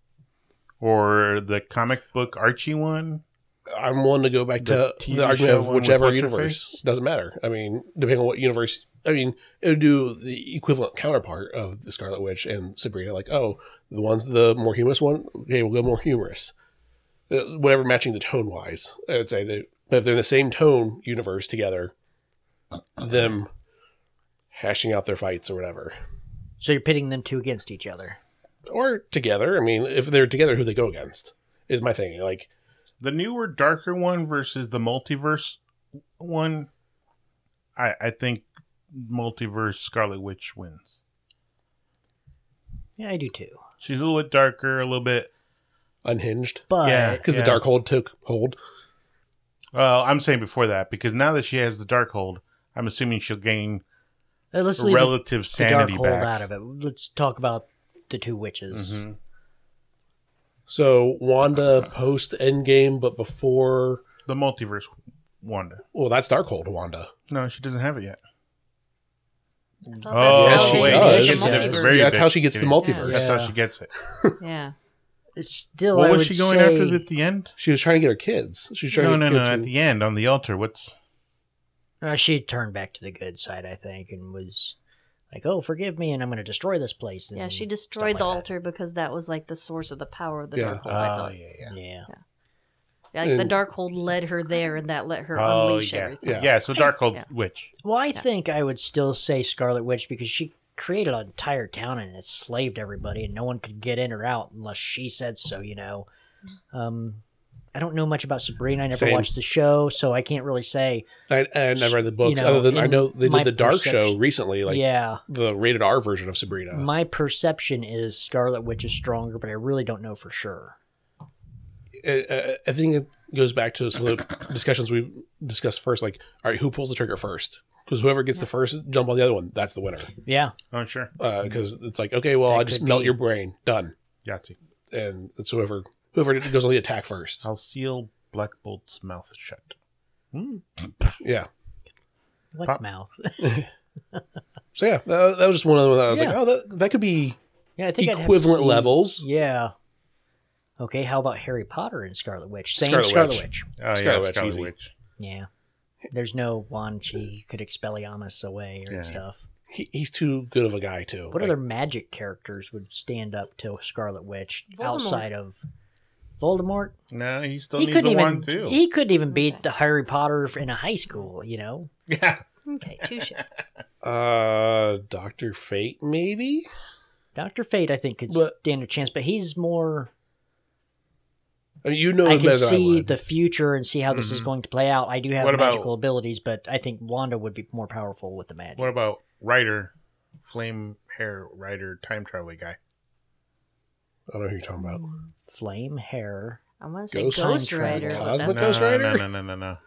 Or the comic book Archie one? I'm willing to go back The to T V the argument show of one with whichever what's her universe. face? Doesn't matter. I mean, depending on what universe. I mean, it would do the equivalent counterpart of the Scarlet Witch and Sabrina. Like, oh, the one's the more humorous one. Okay, we'll go more humorous. Uh, whatever matching the tone wise, I'd say that. But if they're in the same tone universe together, them hashing out their fights or whatever, So you're pitting them two against each other. or together. I mean, if they're together, who they go against is my thing. Like, The newer, darker one versus the multiverse one, I, I think multiverse Scarlet Witch wins. Yeah, I do too. She's a little bit darker, a little bit. unhinged But Yeah. because the Dark Hold took hold. Well, I'm saying before that because now that she has the dark hold, I'm assuming she'll gain Uh, Let's a leave relative the sanity Darkhold back. out of it. Let's talk about the two witches. Mhm. So Wanda post Endgame, but before. The multiverse Wanda. Well, that's Darkhold Wanda. No, she doesn't have it yet. I thought Oh, that's how she they does. made She the does. multiverse. Very Yeah, that's big. how she gets the Yeah. multiverse. That's Yeah. how she gets it. Yeah. It's still. What I was would she going say, after the, at the end? She was trying to get her kids. She was trying No, to no, get no. kids At who- the end, on the altar, what's... Uh, she turned back to the good side, I think, and was like, "Oh, forgive me, and I'm going to destroy this place." And Yeah, she stuff destroyed like the that. altar because that was like the source of the power of the Yeah. Darkhold. I Oh, thought. yeah, yeah. Yeah, Like the And- Darkhold led her there, and that let her Oh, unleash yeah. everything. yeah. Yeah. so Darkhold Yeah. Witch. Well, I think I would still say Scarlet Witch because she created an entire town and enslaved everybody, and no one could get in or out unless she said so. You know, um, I don't know much about Sabrina. I never Same. watched the show, so I can't really say. I, I never read the books, You know, other than I in know they my did the Dark perception- show recently, like yeah, the rated R version of Sabrina. my perception is Scarlet Witch is stronger, but I really don't know for sure. I, I- I think it goes back to some of the discussions we discussed first. Like, all right, who pulls the trigger first? Because whoever gets the first jump on the other one, that's the winner. Yeah, Oh, sure. Because it's like, okay, well, That I just could melt be. your brain, done, Yahtzee. and it's whoever whoever goes on the attack first. I'll seal Black Bolt's mouth shut. Yeah. what Pop- mouth? So yeah, that, that was just one of them that I was like, Yeah. oh, that that could be Yeah, I think I'd have to equivalent see- levels. Yeah. Okay, how about Harry Potter and Scarlet Witch? Same Scarlet Scarlet, Witch. Witch. Oh, Scarlet yeah, Witch, Scarlet easy. Witch. Yeah. There's no wand she could Expelliarmus away or Yeah. stuff. He, he's too good of a guy too. What Like, other magic characters would stand up to Scarlet Witch Voldemort. outside of Voldemort? No, he still He needs couldn't a even. wand, too. He couldn't even beat the Harry Potter in a high school. You know. Yeah. Okay, touche. Uh, Doctor Fate, maybe. Doctor Fate, I think, could But- stand a chance, but he's more. I mean, you know, I him can better than I see would. the future and see how this is Mhm. going to play out. I do have What about- magical abilities, but I think Wanda would be more powerful with the magic. What about Ryder? Flame hair Ryder time travel guy. I don't know who you're talking about. Flame hair. I want to say Ghost Ghost, Time Rider. Travel. but Cosmic that's Ghost no, Rider? no, no, no, no, no.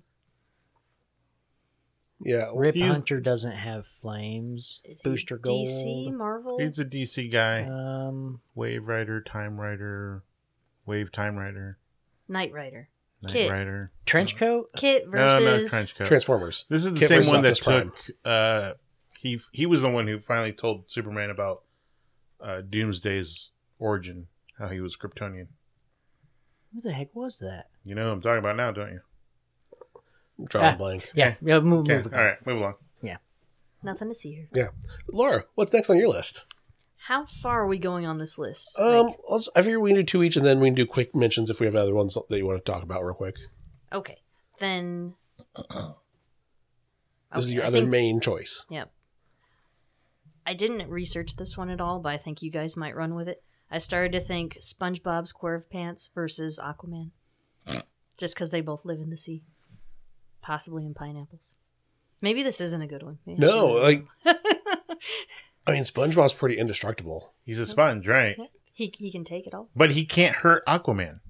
Yeah, Rip He's- Hunter doesn't have flames. Is he Booster Gold. D C, Marvel. He's a D C guy. Um, Wave Rider, Time Rider, Wave Time Rider, Knight Rider. Night Kit. Rider. trench coat. Kit No, no, versus. Trench Coat. Transformers. This is the Kit same versus one that Optimus took. Uh, he he was the one who finally told Superman about uh, Doomsday's origin, how he was Kryptonian. Who the heck was that? You know who I'm talking about now, don't you? Drawing Ah. blank. Yeah, yeah. Move, Okay, move. all right, move along. Nothing to see here. Yeah, Laura, what's next on your list? How far are we going on this list? Um, Like, let's, I figure we can do two each, and then we can do quick mentions if we have other ones that you want to talk about real quick. okay, then. This is Okay, your I other think- main choice. Yep. I didn't research this one at all, but I think you guys might run with it. I started to think SpongeBob SquarePants versus Aquaman. Just because they both live in the sea. Possibly in pineapples. Maybe this isn't a good one. Maybe No, I like shouldn't. I mean, SpongeBob's pretty indestructible. He's a sponge, right? he, he can take it all. But he can't hurt Aquaman.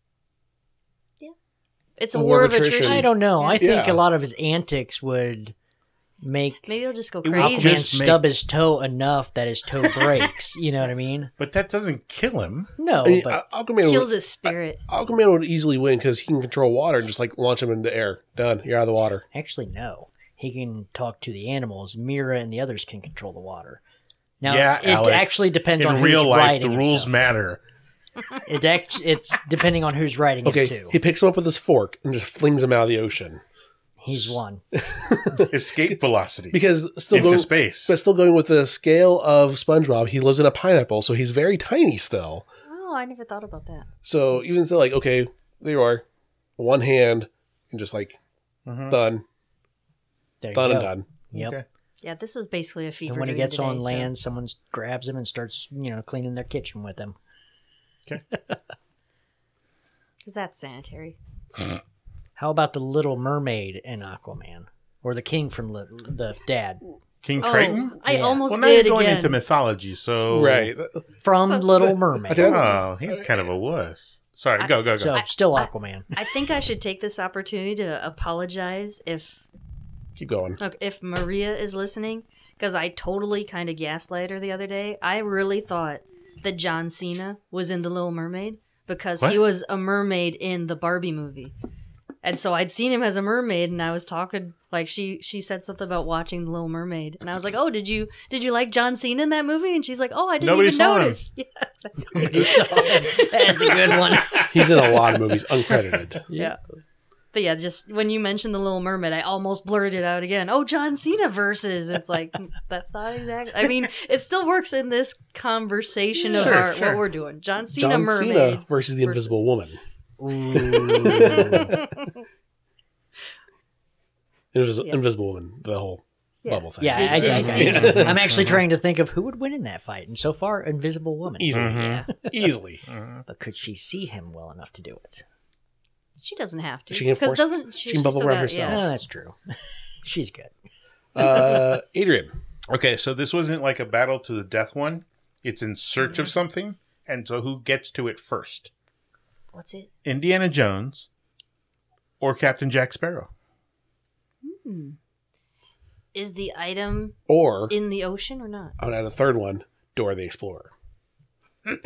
It's a A war, war of of attrition. attrition. I don't know. I think Yeah. a lot of his antics would make Maybe he'll just go It would crazy. Aquaman just make- stub his toe enough that his toe breaks. You know what I mean? But that doesn't kill him. No, I mean, but Aquaman Kills would, his spirit. Aquaman would easily win because he can control water and just like launch him into the air. Done. You're out of the water. actually, no. He can talk to the animals. Mira and the others can control the water. Now, Yeah, it Alex. actually depends In on real who's life, writing the and rules stuff. matter. It act- it's depending on who's writing Okay, it too. he picks him up with his fork and just flings him out of the ocean He's one. Escape velocity because still into going, space. but still going with the scale of SpongeBob. He lives in a pineapple, so he's very tiny still. Oh, I never thought about that. So even still, like, okay, there you are, one hand, and just like Mhm. done, There you done go. and done. Yep. Okay. Yeah, this was basically a fever. And when he dream gets today, on so- land, someone grabs him and starts, you know, cleaning their kitchen with him. Because that's sanitary. How about the Little Mermaid in Aquaman, or the King from Li- the Dad King Oh, Triton? I Yeah. almost Well, now you're did going again. into mythology, so Right. from So- Little I Mermaid? think Oh, he's kind of a wuss. Sorry, I- go, go, go. So I- still I- Aquaman. I think I should take this opportunity to apologize if keep going. Look, if Maria is listening, because I totally kind of gaslight her the other day, I really thought that John Cena was in The Little Mermaid because What? he was a mermaid in the Barbie movie. And so I'd seen him as a mermaid, and I was talking like she she said something about watching The Little Mermaid, and I was like, "Oh, did you did you like John Cena in that movie?" And she's like, "Oh, I didn't Nobody even saw him. notice." Yeah, exactly. That's a good one. He's in a lot of movies, uncredited. Yeah. But yeah, just when you mentioned The Little Mermaid, I almost blurted out again, "Oh, John Cena versus." It's like, that's not exactly. I mean, it still works in this conversation of Sure, our, sure. what we're doing. John Cena John mermaid Cena versus the versus- Invisible Woman. Invis- Yeah. Invisible Woman, the whole Yeah. bubble thing. Yeah, Did- I, did I- you see I- I'm actually trying to think of who would win in that fight, and so far, Invisible Woman. Easily. Yeah. Easily. But could she see him well enough to do it? She doesn't have to. She can Because force- doesn't she she, can she bubble still wrap got- herself. yeah. Oh, that's true. She's good. Uh, Adrian. Okay, so this wasn't like a battle to the death one. It's in search of something, and so who gets to it first? What's it? Indiana Jones or Captain Jack Sparrow? Hmm. Is the item Or, in the ocean or not? I would add a third one, Dora the Explorer. Oh,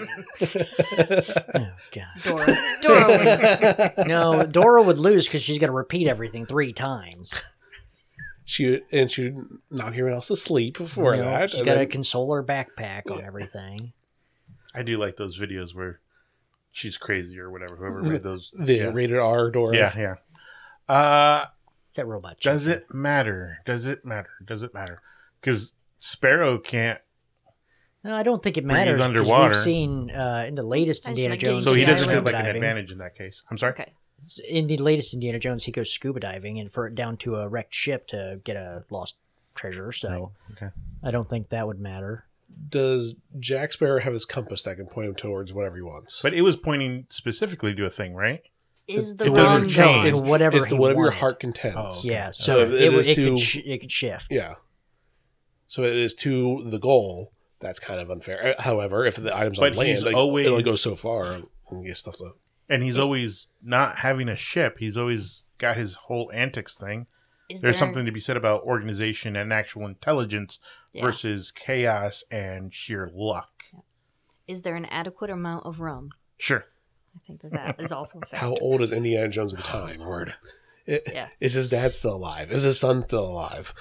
God. Dora. Dora wins. No, Dora would lose because she's got to repeat everything three times. She would, and she would knock everyone else to sleep before You know, that. she's and got to then- console her backpack on everything. I do like those videos where she's crazy or whatever. Whoever made those. the yeah. rated R Dora. yeah, yeah. Uh, It's that robot. does chicken. it matter? Does it matter? Does it matter? Because Sparrow can't. No, I don't think it When he's matters. 'cause underwater. We've seen uh, in the latest I just Indiana might get Jones. So he Yeah, doesn't I have like like an diving. advantage in that case. I'm sorry. Okay. In the latest Indiana Jones, he goes scuba diving and for down to a wrecked ship to get a lost treasure. So Okay. I don't think that would matter. Does Jack Sparrow have his compass that can point him towards whatever he wants? But it was pointing specifically to a thing, right? Is the It doesn't wrong change. dog- to whatever it's to he whatever your wanted. heart contends. Oh, okay. Yeah, So so if it, it would, is it, to- could sh- it could shift. Yeah. So it is to the goal. That's kind of unfair. Uh, However, if the item's But on land, he's like, always- it'll go so far and get stuff to. And he's always not having a ship. He's always got his whole antics thing. Is There's there- something to be said about organization and actual intelligence Yeah. versus chaos and sheer luck. Is there an adequate amount of rum? Sure. I think that that is also a factor. How old is Indiana Jones at the time? Word. It- Yeah. Is his dad still alive? Is his son still alive?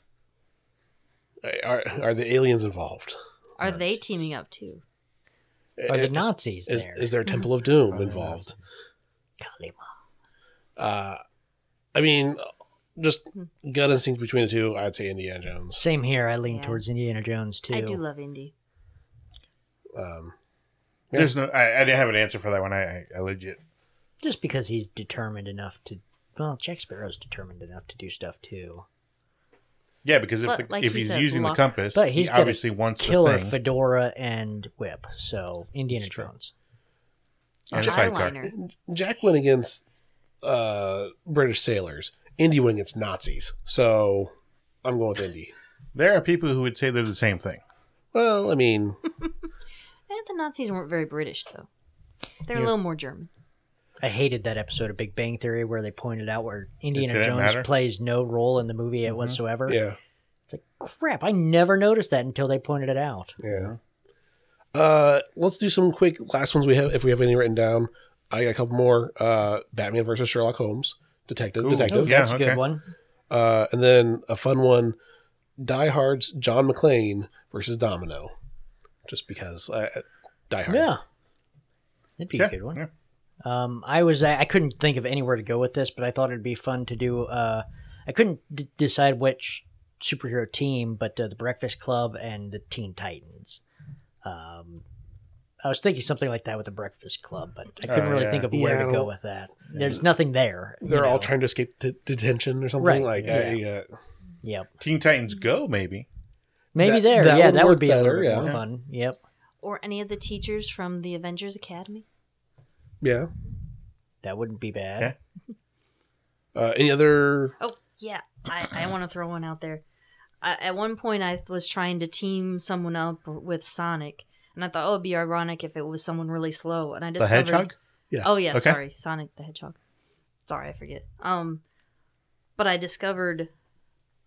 Are, are the aliens involved? Are they teaming up too? Are the Is- Nazis Is, there? is there a Temple of Doom Are the involved? Kalima. Uh, I mean, just gut instinct between the two, I'd say Indiana Jones. Same here. I lean Yeah. towards Indiana Jones too. I do love Indy. Um, Yeah. There's no. I, I didn't have an answer for that one. I, I, I legit. Just because he's determined enough to. Well, Jack Sparrow's determined enough to do stuff too. Yeah, because if But the, like if he he's says, using luck. the compass, But he's he got a obviously wants Killer, the thing. fedora, and whip. So Indiana That's true. Jones. And An a sidecar. eyeliner. Jack went against uh, British sailors. Indy went against Nazis. So I'm going with Indy. There are people who would say they're the same thing. Well, I mean, Eh, the Nazis weren't very British though. They're Yeah. a little more German. I hated that episode of Big Bang Theory where they pointed out where Indiana didn't Jones matter? plays no role in the movie whatsoever. yeah. It's like, crap, I never noticed that until they pointed it out. Yeah. Uh, let's do some quick last ones we have, if we have any written down. I got a couple more. Uh, Batman versus Sherlock Holmes, detective, Ooh. detective. Yeah, That's a okay. good one. Uh, and then a fun one, Die Hard's John McClane versus Domino, just because uh, Die Hard. Yeah. That'd be Yeah, a good one. yeah. Um, I was I, I couldn't think of anywhere to go with this, but I thought it'd be fun to do. Uh, I couldn't d- decide which superhero team, but uh, the Breakfast Club and the Teen Titans. Um, I was thinking something like that with the Breakfast Club, but I couldn't Oh, really yeah. think of Yeah, where I to go don't- with that. There's nothing there. you They're all know. trying to escape d- detention or something. Right, Like, yeah. I, uh, Yep. Teen Titans Go, maybe. Maybe That- there. that yeah, would that work would be a better, little bit yeah. more fun. Yep. Or any of the teachers from the Avengers Academy. yeah. That wouldn't be bad. Okay. Uh, any other? Oh, yeah. I, I want to throw one out there. I, at one point, I was trying to team someone up with Sonic, and I thought, oh, it'd be ironic if it was someone really slow. And I The discovered. Hedgehog? Oh, yeah, Okay. sorry. Sonic the Hedgehog. Sorry, I forget. Um, But I discovered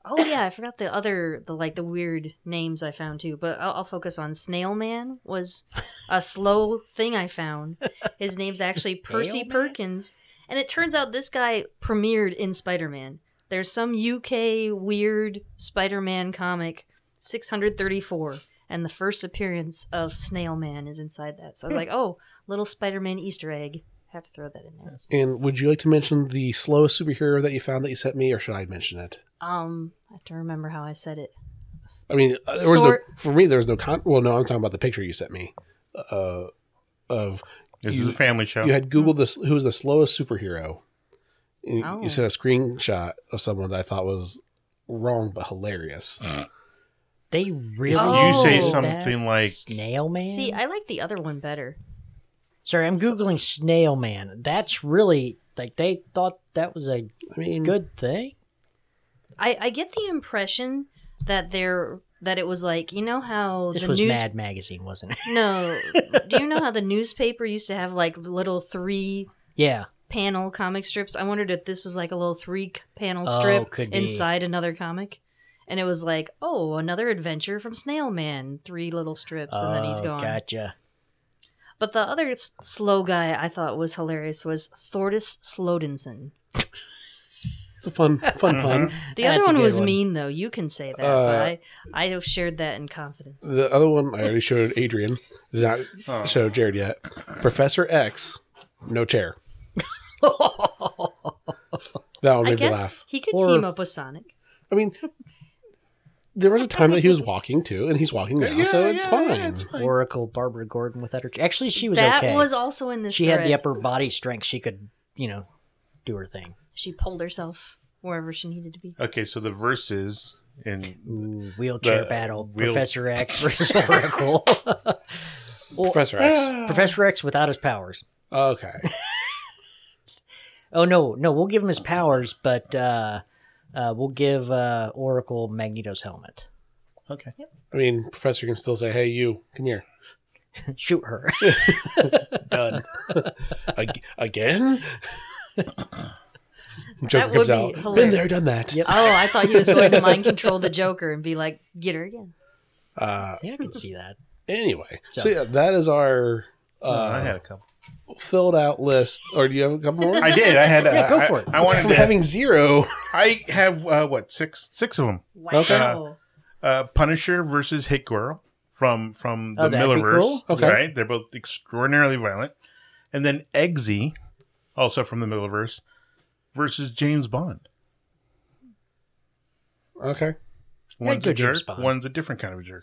Oh yeah, I forgot the other the like the weird names I found too. But I'll, I'll focus on Snail Man. Was a slow thing I found. His name's actually Percy Man? Perkins, and it turns out this guy premiered in Spider-Man. There's some U K weird Spider-Man comic, six hundred thirty-four, and the first appearance of Snail Man is inside that. So I was like, oh, little Spider-Man Easter egg. Have to throw that in there. And would you like to mention the slowest superhero that you found that you sent me, or should I mention it? Um, I have to remember how I said it. I mean, uh, there was Thor- no, for me, there was no con. Well, no, I'm talking about the picture you sent me. Uh, of This you, is a family show. you had Googled this. Who was the slowest superhero? And Oh. You sent a screenshot of someone that I thought was wrong but hilarious. They really Oh. you say Oh. something like, Snail Man? See, I like the other one better. Sorry, I'm Googling Snail Man. That's really, like, they thought that was a I mean, good thing? I, I get the impression that they're that it was like, you know how This the was news Mad Magazine, wasn't it? No. Do you know how the newspaper used to have like little three Yeah. panel comic strips? I wondered if this was like a little three panel Oh, strip could be. inside another comic. And it was like, oh, another adventure from Snail Man. Three little strips, and then he's Oh, gone. Gotcha. But the other s- slow guy I thought was hilarious was Thordis Slodinson. it's a fun, fun pun. The That's other a one good was one. mean, though. You can say that, Uh, but I, I have shared that in confidence. The other one I already showed Adrian. Did not Oh. show Jared yet. Professor X, no chair. That one I made me guess laugh. he could Or- team up with Sonic. I mean, there was a time that he was walking too, and he's walking now, Yeah, so it's yeah, fine. yeah, it's fine. Oracle Barbara Gordon without her. Actually, she was that okay. was also in this she had the thread. upper body strength. She could, you know, do her thing. She pulled herself wherever she needed to be. okay, so the verses in Ooh, wheelchair The battle. wheel- Professor X versus Oracle. Professor X. Professor X without his powers. Okay. Oh no, no, we'll give him his powers, but uh, uh, we'll give uh, Oracle Magneto's helmet. okay. I mean, Professor can still say, "Hey, you, come here." Shoot her. Done. Ag- again? Joker That would comes be out. Been hilarious. there, done that. Yep. Oh, I thought he was going to mind control the Joker and be like, get her again. Uh, Yeah, I can see that. anyway, so, So- yeah, that is our Oh, I uh, had a couple. filled out list. Or do you have a couple more? I did. I had. Yeah, uh, go I- for it. I, wanted From to. having zero. I have uh, what six? Six of them. Wow. Uh, Punisher versus Hit Girl from from the Oh, that'd be Millerverse. cool. Okay. Right, they're both extraordinarily violent. And then Eggsy, also from the Millerverse, versus James Bond. Okay. One's go a James jerk. Bond. One's a different kind of a jerk.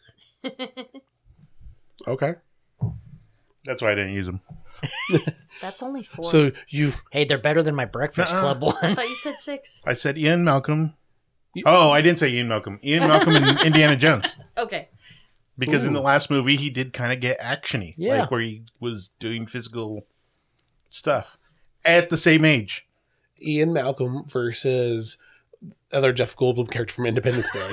Okay. That's why I didn't use them. That's only four. So you Hey, they're better than my Breakfast Nuh-uh. Club I one. thought you said six. I said Ian Malcolm. Oh, I didn't say Ian Malcolm. Ian Malcolm and Indiana Jones. Okay. Because in Ooh. the last movie, he did kind of get actiony, Yeah. like where he was doing physical stuff at the same age. Ian Malcolm versus other Jeff Goldblum character from Independence Day.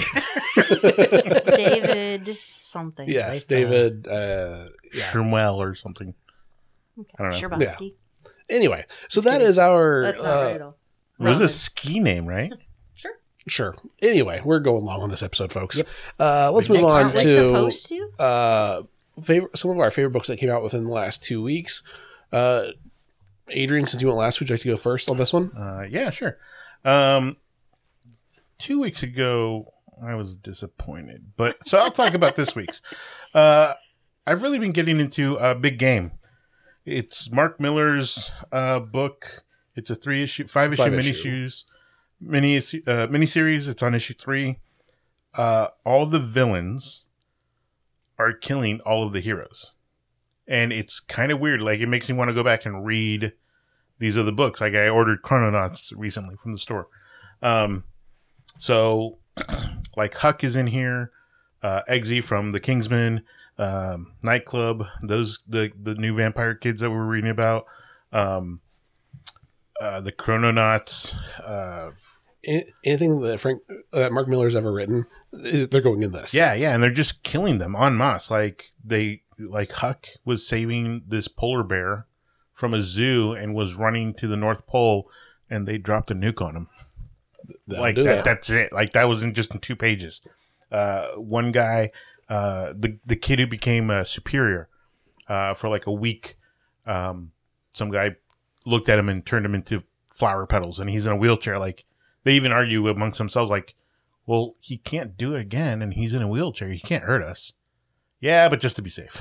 David something. yes, Right, David. Uh, yeah. Shermwell or something. I don't know. Sherbatsky. Anyway, so Just that kidding. is our. That's not uh, right at all. It was a Robin. ski name, right? Sure. Sure. Anyway, we're going long on this episode, folks. Uh, let's move Aren't on Aren't we to supposed to? uh, favorite, some of our favorite books that came out within the last two weeks. Uh, Adrian, since you went last, would you like to go first on this one? Uh, yeah, sure. Um, two weeks ago, I was disappointed, but so I'll talk about this week's. Uh, I've really been getting into uh, Big Game. It's Mark Miller's uh, book. It's a three issue, five issue Five mini issue. issues, mini uh, mini series. It's on issue three. Uh, all the villains are killing all of the heroes, and it's kind of weird. Like it makes me want to go back and read these other books. Like I ordered Chrononauts recently from the store. Um, so like Huck is in here, uh, Eggsy from the Kingsman, um, Nightclub, those, the, the new vampire kids that we're reading about, um, uh, the Chrononauts, uh, Any- Anything that Frank that Mark Miller's ever written, is- they're going in this. yeah, yeah. And they're just killing them en masse. Like they, like Huck was saving this polar bear from a zoo and was running to the North Pole and they dropped a nuke on him. That'll like do that, that. that's it. Like that was in just in two pages. Uh, one guy, uh, the the kid who became a superior uh, for like a week, um, some guy looked at him and turned him into flower petals, and he's in a wheelchair. Like they even argue amongst themselves, like, well, he can't do it again, and he's in a wheelchair. He can't hurt us. Yeah, but just to be safe.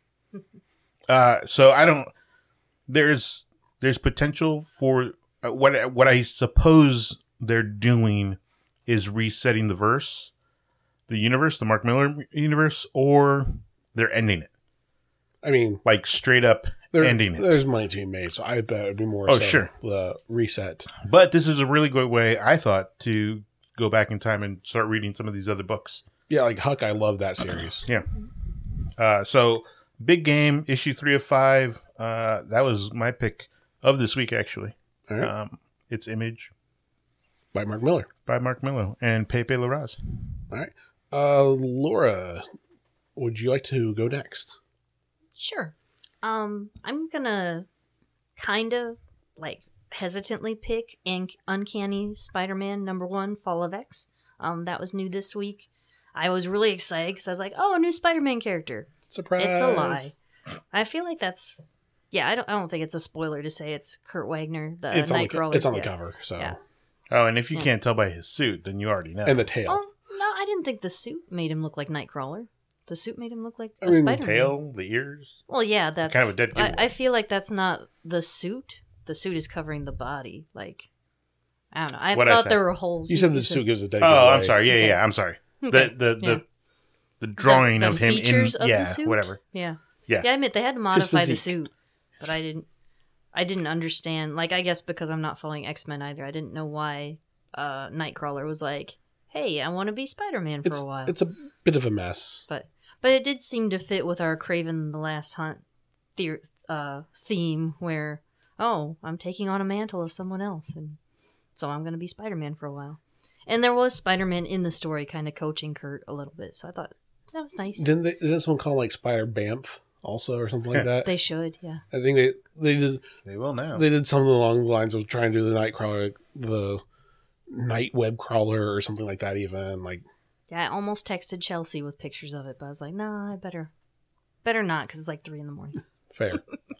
uh, so I don't. There's there's potential for uh, what what I suppose they're doing is resetting the verse, the universe, the Mark Miller universe, or they're ending it. I mean, Like straight up there, ending it. there's money to be made, so I bet it'd be more. Oh, so sure. The reset. But this is a really good way, I thought, to go back in time and start reading some of these other books. Yeah, like Huck, I love that series. Yeah. Uh, so, big game, issue three of five. Uh, that was my pick of this week, actually. All right, Um, it's Image by Mark Miller. by Mark Miller and Pepe Larraz. All right, uh, Laura, would you like to go next? Sure. Um, I'm gonna kind of like hesitantly pick An- Uncanny Spider-Man number one, Fall of X. Um, that was new this week. I was really excited because I was like, "Oh, a new Spider-Man character." Surprise! It's a lie. I feel like that's yeah. I don't. I don't think it's a spoiler to say it's Kurt Wagner, the It's on the, co- Nightcrawler. it's on the Yeah. cover. So Yeah. Oh, and if you Yeah. can't tell by his suit, then you already know. and the tail. Oh no, I didn't think the suit made him look like Nightcrawler. The suit made him look like I a mean, Spider-Man. tail, the ears. Well, yeah, that's Kind of a dead I, giveaway. I feel like that's not the suit. The suit is covering the body. Like I don't know. I What'd I thought say? there were holes. You said the suit gives a dead. Oh, I'm giveaway. sorry. Yeah, Okay. yeah, I'm sorry. Okay. The the Yeah. the the drawing The- of the him in features of the yeah, suit? whatever. Yeah. Yeah. Yeah, I admit they had to modify the physique. suit, but I didn't. I didn't understand. Like, I guess because I'm not following X-Men either, I didn't know why uh, Nightcrawler was like, "Hey, I want to be Spider-Man for It's a while." it's a bit of a mess. But but it did seem to fit with our Craven the Last Hunt the- uh, theme, where oh, I'm taking on a mantle of someone else, and so I'm going to be Spider-Man for a while. And there was Spider-Man in the story, kind of coaching Kurt a little bit, so I thought that was nice. Didn't they? Didn't someone call like Spider Bamf also or something like that? They should, yeah. I think they they did They will now. they did something along the lines of trying to do the Nightcrawler, the Night Web Crawler or something like that. Even like Yeah, I almost texted Chelsea with pictures of it, but I was like, nah, I better, better not, because it's like three in the morning. fair.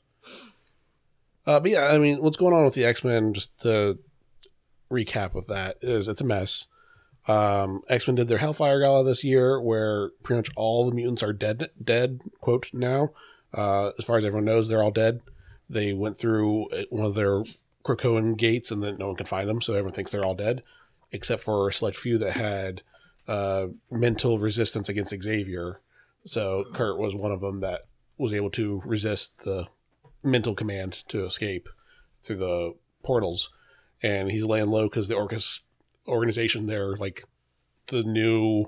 uh, but yeah, I mean, what's going on with the X Men? Just to recap with that is it's a mess. Um, X Men did their Hellfire Gala this year, where pretty much all the mutants are dead. Dead quote now. Uh, as far as everyone knows, they're all dead. They went through one of their Krakoan gates, and then no one can find them, so everyone thinks they're all dead, except for a select few that had uh, mental resistance against Xavier. So Kurt was one of them that was able to resist the mental command to escape through the portals, and he's laying low because the Orcus organization, they're like the new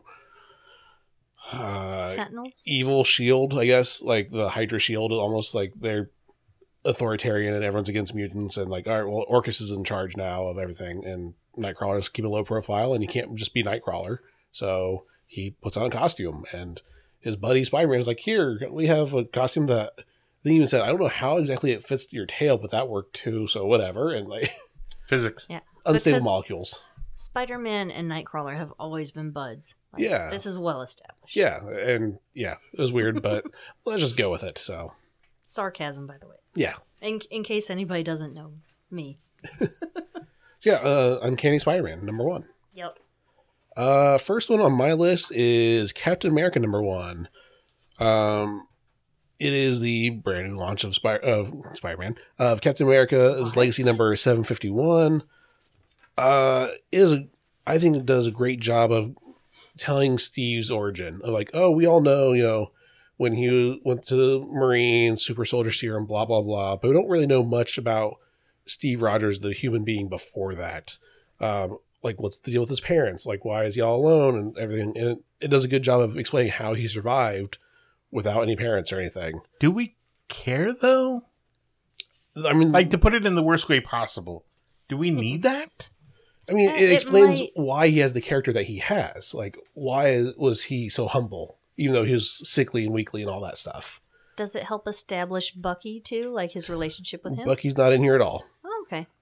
uh, Sentinels? evil shield, I guess, like the Hydra shield, almost like they're authoritarian and everyone's against mutants, and like, all right, well, Orcus is in charge now of everything, and Nightcrawler's keep a low profile, and he can't just be Nightcrawler, so he puts on a costume, and his buddy Spider-Man is like, here, we have a costume that they even said, I don't know how exactly it fits your tail, but that worked too, so whatever, and like Physics. Yeah. unstable Because molecules. Spider-Man and Nightcrawler have always been buds. Like, Yeah. This is well established. Yeah, and yeah, it was weird, but let's just go with it. So, Sarcasm, by the way. yeah. In, in case anybody doesn't know me. Yeah, uh, Uncanny Spider-Man, number one. Yep. Uh, first one on my list is Captain America, number one. Um, it is the brand new launch of, Spy- of Spider-Man, of Captain America's What? Legacy number seven fifty-one. Uh, it is a, I think it does a great job of telling Steve's origin of like, oh, we all know, you know, when he went to the Marines, super soldier serum, blah, blah, blah. But we don't really know much about Steve Rogers, the human being before that. Um, like, what's the deal with his parents? Like, why is he all alone and everything? And it, it does a good job of explaining how he survived without any parents or anything. Do we care though? I mean, Like to put it in the worst way possible. Do we need that? I mean, Uh, it it explains might- why he has the character that he has. Like, why was he so humble, even though he was sickly and weakly and all that stuff? Does it help establish Bucky, too? Like his relationship with him? Bucky's not in here at all. Oh, okay.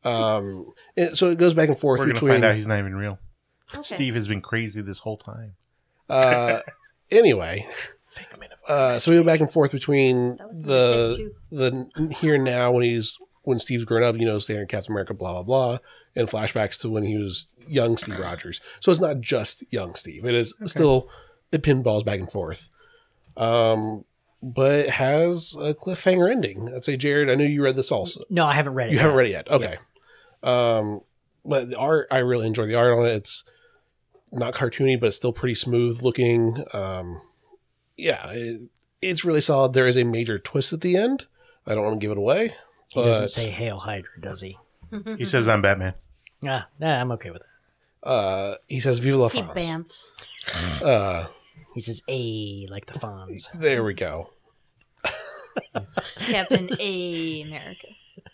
Um, and so it goes back and forth We're going to between. find out he's not even real. Okay. Steve has been crazy this whole time. Uh, anyway, Figment of uh, so we go back and forth between That was in the tape, the too. the here and now when he's when Steve's grown up, you know, standard Captain America, blah blah blah, and flashbacks to when he was young Steve Rogers. So it's not just young Steve; it is still it pinballs back and forth. Um, but it has a cliffhanger ending. I'd say, Jared, I know you read this also. No, I haven't read it. You yet. haven't read it yet. Okay. Um, but the art, I really enjoy the art on it. It's not cartoony, but it's still pretty smooth looking. Um, yeah, it, it's really solid. There is a major twist at the end. I don't want to give it away. He but, doesn't say Hail Hydra, does he? He says I'm Batman. Ah, nah, I'm okay with it. Uh, he says, Vive la He France. bamfs. Uh, He says A like the Fonz. there we go. Captain A America.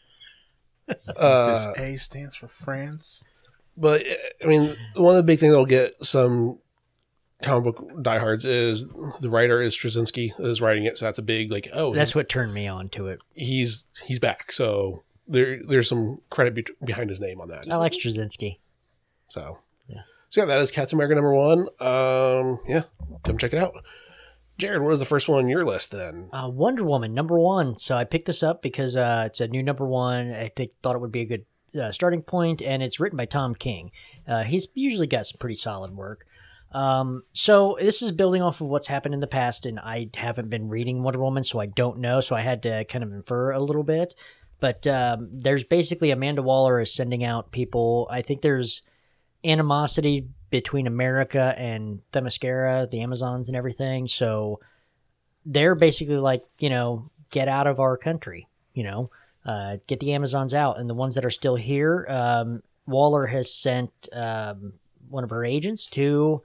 Uh, this A stands for France. But I mean, one of the big things that'll get some comic book diehards is the writer is Straczynski is writing it, so that's a big like oh That's he's, what turned me on to it. he's he's back. So there there's some credit be- behind his name on that. I like Straczynski. So Yeah. so yeah, that is Captain America number one. Um, yeah, come check it out. Jared, what is the first one on your list then? Uh, Wonder Woman number one. So I picked this up because uh, it's a new number one. I think thought it would be a good uh, starting point, and it's written by Tom King. Uh, he's usually got some pretty solid work. Um, so this is building off of what's happened in the past, and I haven't been reading Wonder Woman, so I don't know. So I had to kind of infer a little bit. But um, there's basically Amanda Waller is sending out people. I think there's animosity between America and Themyscira, the Amazons and everything. So they're basically like, you know, get out of our country, you know, uh, get the Amazons out. And the ones that are still here, um, Waller has sent um, one of her agents to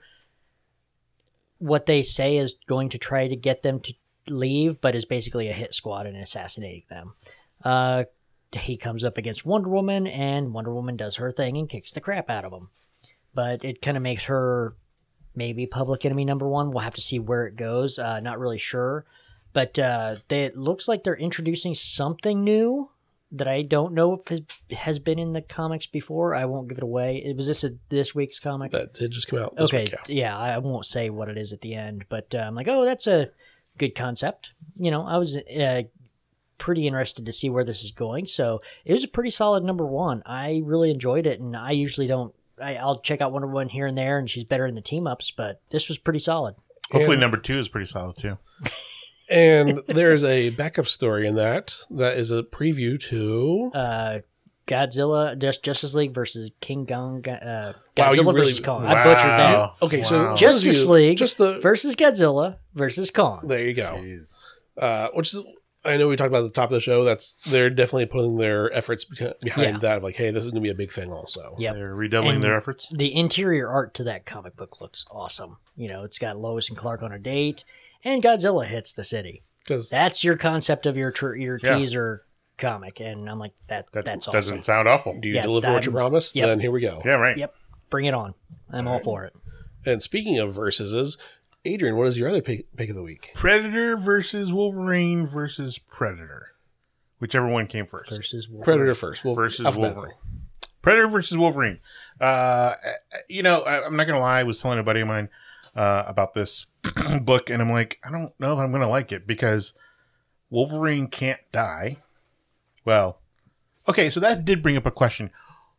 what they say is going to try to get them to leave, but is basically a hit squad and assassinating them. Uh, he comes up against Wonder Woman, and Wonder Woman does her thing and kicks the crap out of him. But it kind of makes her maybe public enemy number one. We'll have to see where it goes. Uh, not really sure. But uh, they, it looks like they're introducing something new that I don't know if it has been in the comics before. I won't give it away. It, was this a, this week's comic? That did just come out this Okay, week, yeah. yeah, I won't say what it is at the end. But uh, I'm like, oh, that's a good concept. You know, I was uh, pretty interested to see where this is going. So it was a pretty solid number one. I really enjoyed it, and I usually don't. I, I'll check out Wonder Woman here and there, and she's better in the team ups, but this was pretty solid. Hopefully, And- number two is pretty solid too. And there's a backup story in that that is a preview to. Uh, Godzilla, Just Justice League versus King Kong. Uh, Wow, you Godzilla really- versus Kong. I butchered that. Okay, so Wow. those of Justice you- League just the versus Godzilla versus Kong. there you go. Jeez. Uh, which is, I know we talked about at the top of the show. That's they're definitely putting their efforts behi- behind Yeah. that. Of like, hey, this is gonna be a big thing. Also, Yep. They're redoubling And their efforts. The interior art to that comic book looks awesome. You know, it's got Lois and Clark on a date, and Godzilla hits the city. because That's your concept of your tr- your Yeah. teaser comic, and I'm like, that, That that's doesn't awesome. sound awful. do you Yeah, deliver what you I'm- promised? yep. Then here we go. Yeah, right. Yep, bring it on. I'm all for it. And speaking of versuses, Adrian, what is your other pick, pick of the week? Predator versus Wolverine versus Predator. Whichever one came first. Versus Wolverine. Predator first. Well, versus alphabetical. Wolverine. Predator versus Wolverine. Uh, you know, I, I'm not gonna lie. I was telling a buddy of mine uh, about this book, and I'm like, I don't know if I'm gonna like it because Wolverine can't die. Well, okay, so that did bring up a question.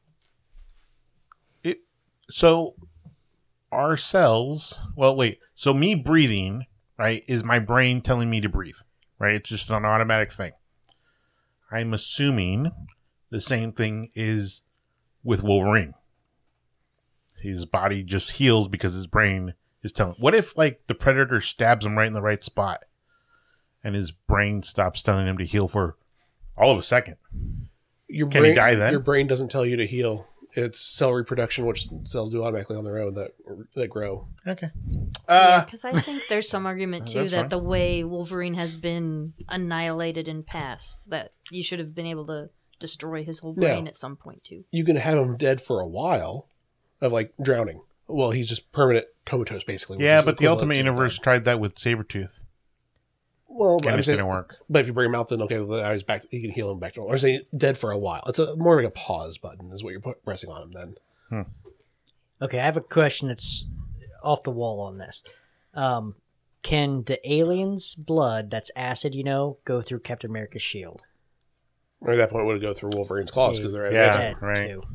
It so our cells. Well, wait. So me breathing, right, is my brain telling me to breathe, right? It's just an automatic thing. I'm assuming the same thing is with Wolverine. His body just heals because his brain is telling. What if, like, the Predator stabs him right in the right spot and his brain stops telling him to heal for all of a second? Your Can he brain, die then? Your brain doesn't tell you to heal. It's cell reproduction, which cells do automatically on their own that that grow. Okay. Uh, Because I think there's some argument too That's that fine. the way Wolverine has been annihilated in past, that you should have been able to destroy his whole brain No. at some point too. You can have him dead for a while, of like drowning. Well, he's just permanent comatose, basically. which yeah, is but the equivalent Ultimate to Universe dead. tried that with Sabretooth. Well, and I'm it saying, didn't work. but if you bring him out, then okay, well, now he's back. He can heal him back to normal. Or say dead for a while. It's a more like a pause button is what you're put, pressing on him then. Okay, I have a question that's off the wall on this. Um, can the alien's blood, that's acid, you know, go through Captain America's shield? Or at that point, would it go through Wolverine's claws because they're Yeah. Dead, right. too.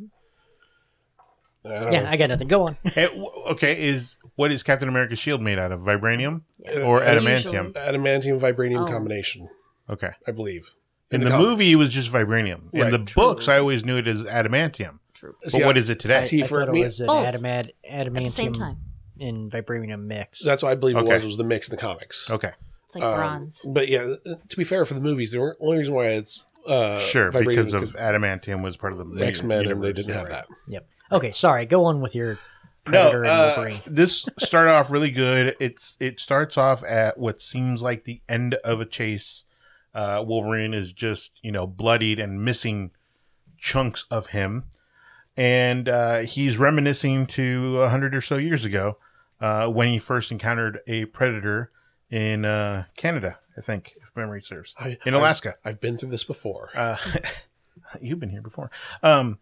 I don't Yeah, know. I got nothing. Go on. Hey, w- okay, is what is Captain America's shield made out of? Vibranium Uh, or uh, adamantium? adamantium vibranium Oh. combination, Okay. I believe. In the, comics. movie, it was just vibranium. In Right, the true. books, I always knew it as adamantium. True. But See, what I- is it today? I, See, I for thought it me- was an Both. adamant, adamantium At the same time. and vibranium mix. That's what I believe it Okay. was, was the mix in the comics. Okay. It's like Um, bronze. But yeah, to be fair, for the movies, the only reason why it's uh, Sure, vibranium because is of adamantium was part of the the X-Men and they universe, didn't yeah, have right. that. Yep. Okay, sorry. Go on with your No, Predator and uh, Wolverine. this started off really good. It's it starts off at what seems like the end of a chase. Uh, Wolverine is just you know bloodied and missing chunks of him, and uh, he's reminiscing to a hundred or so years ago uh, when he first encountered a predator in uh, Canada, I think, if memory serves, I, in Alaska. I've, I've been through this before. Uh, you've been here before. Um,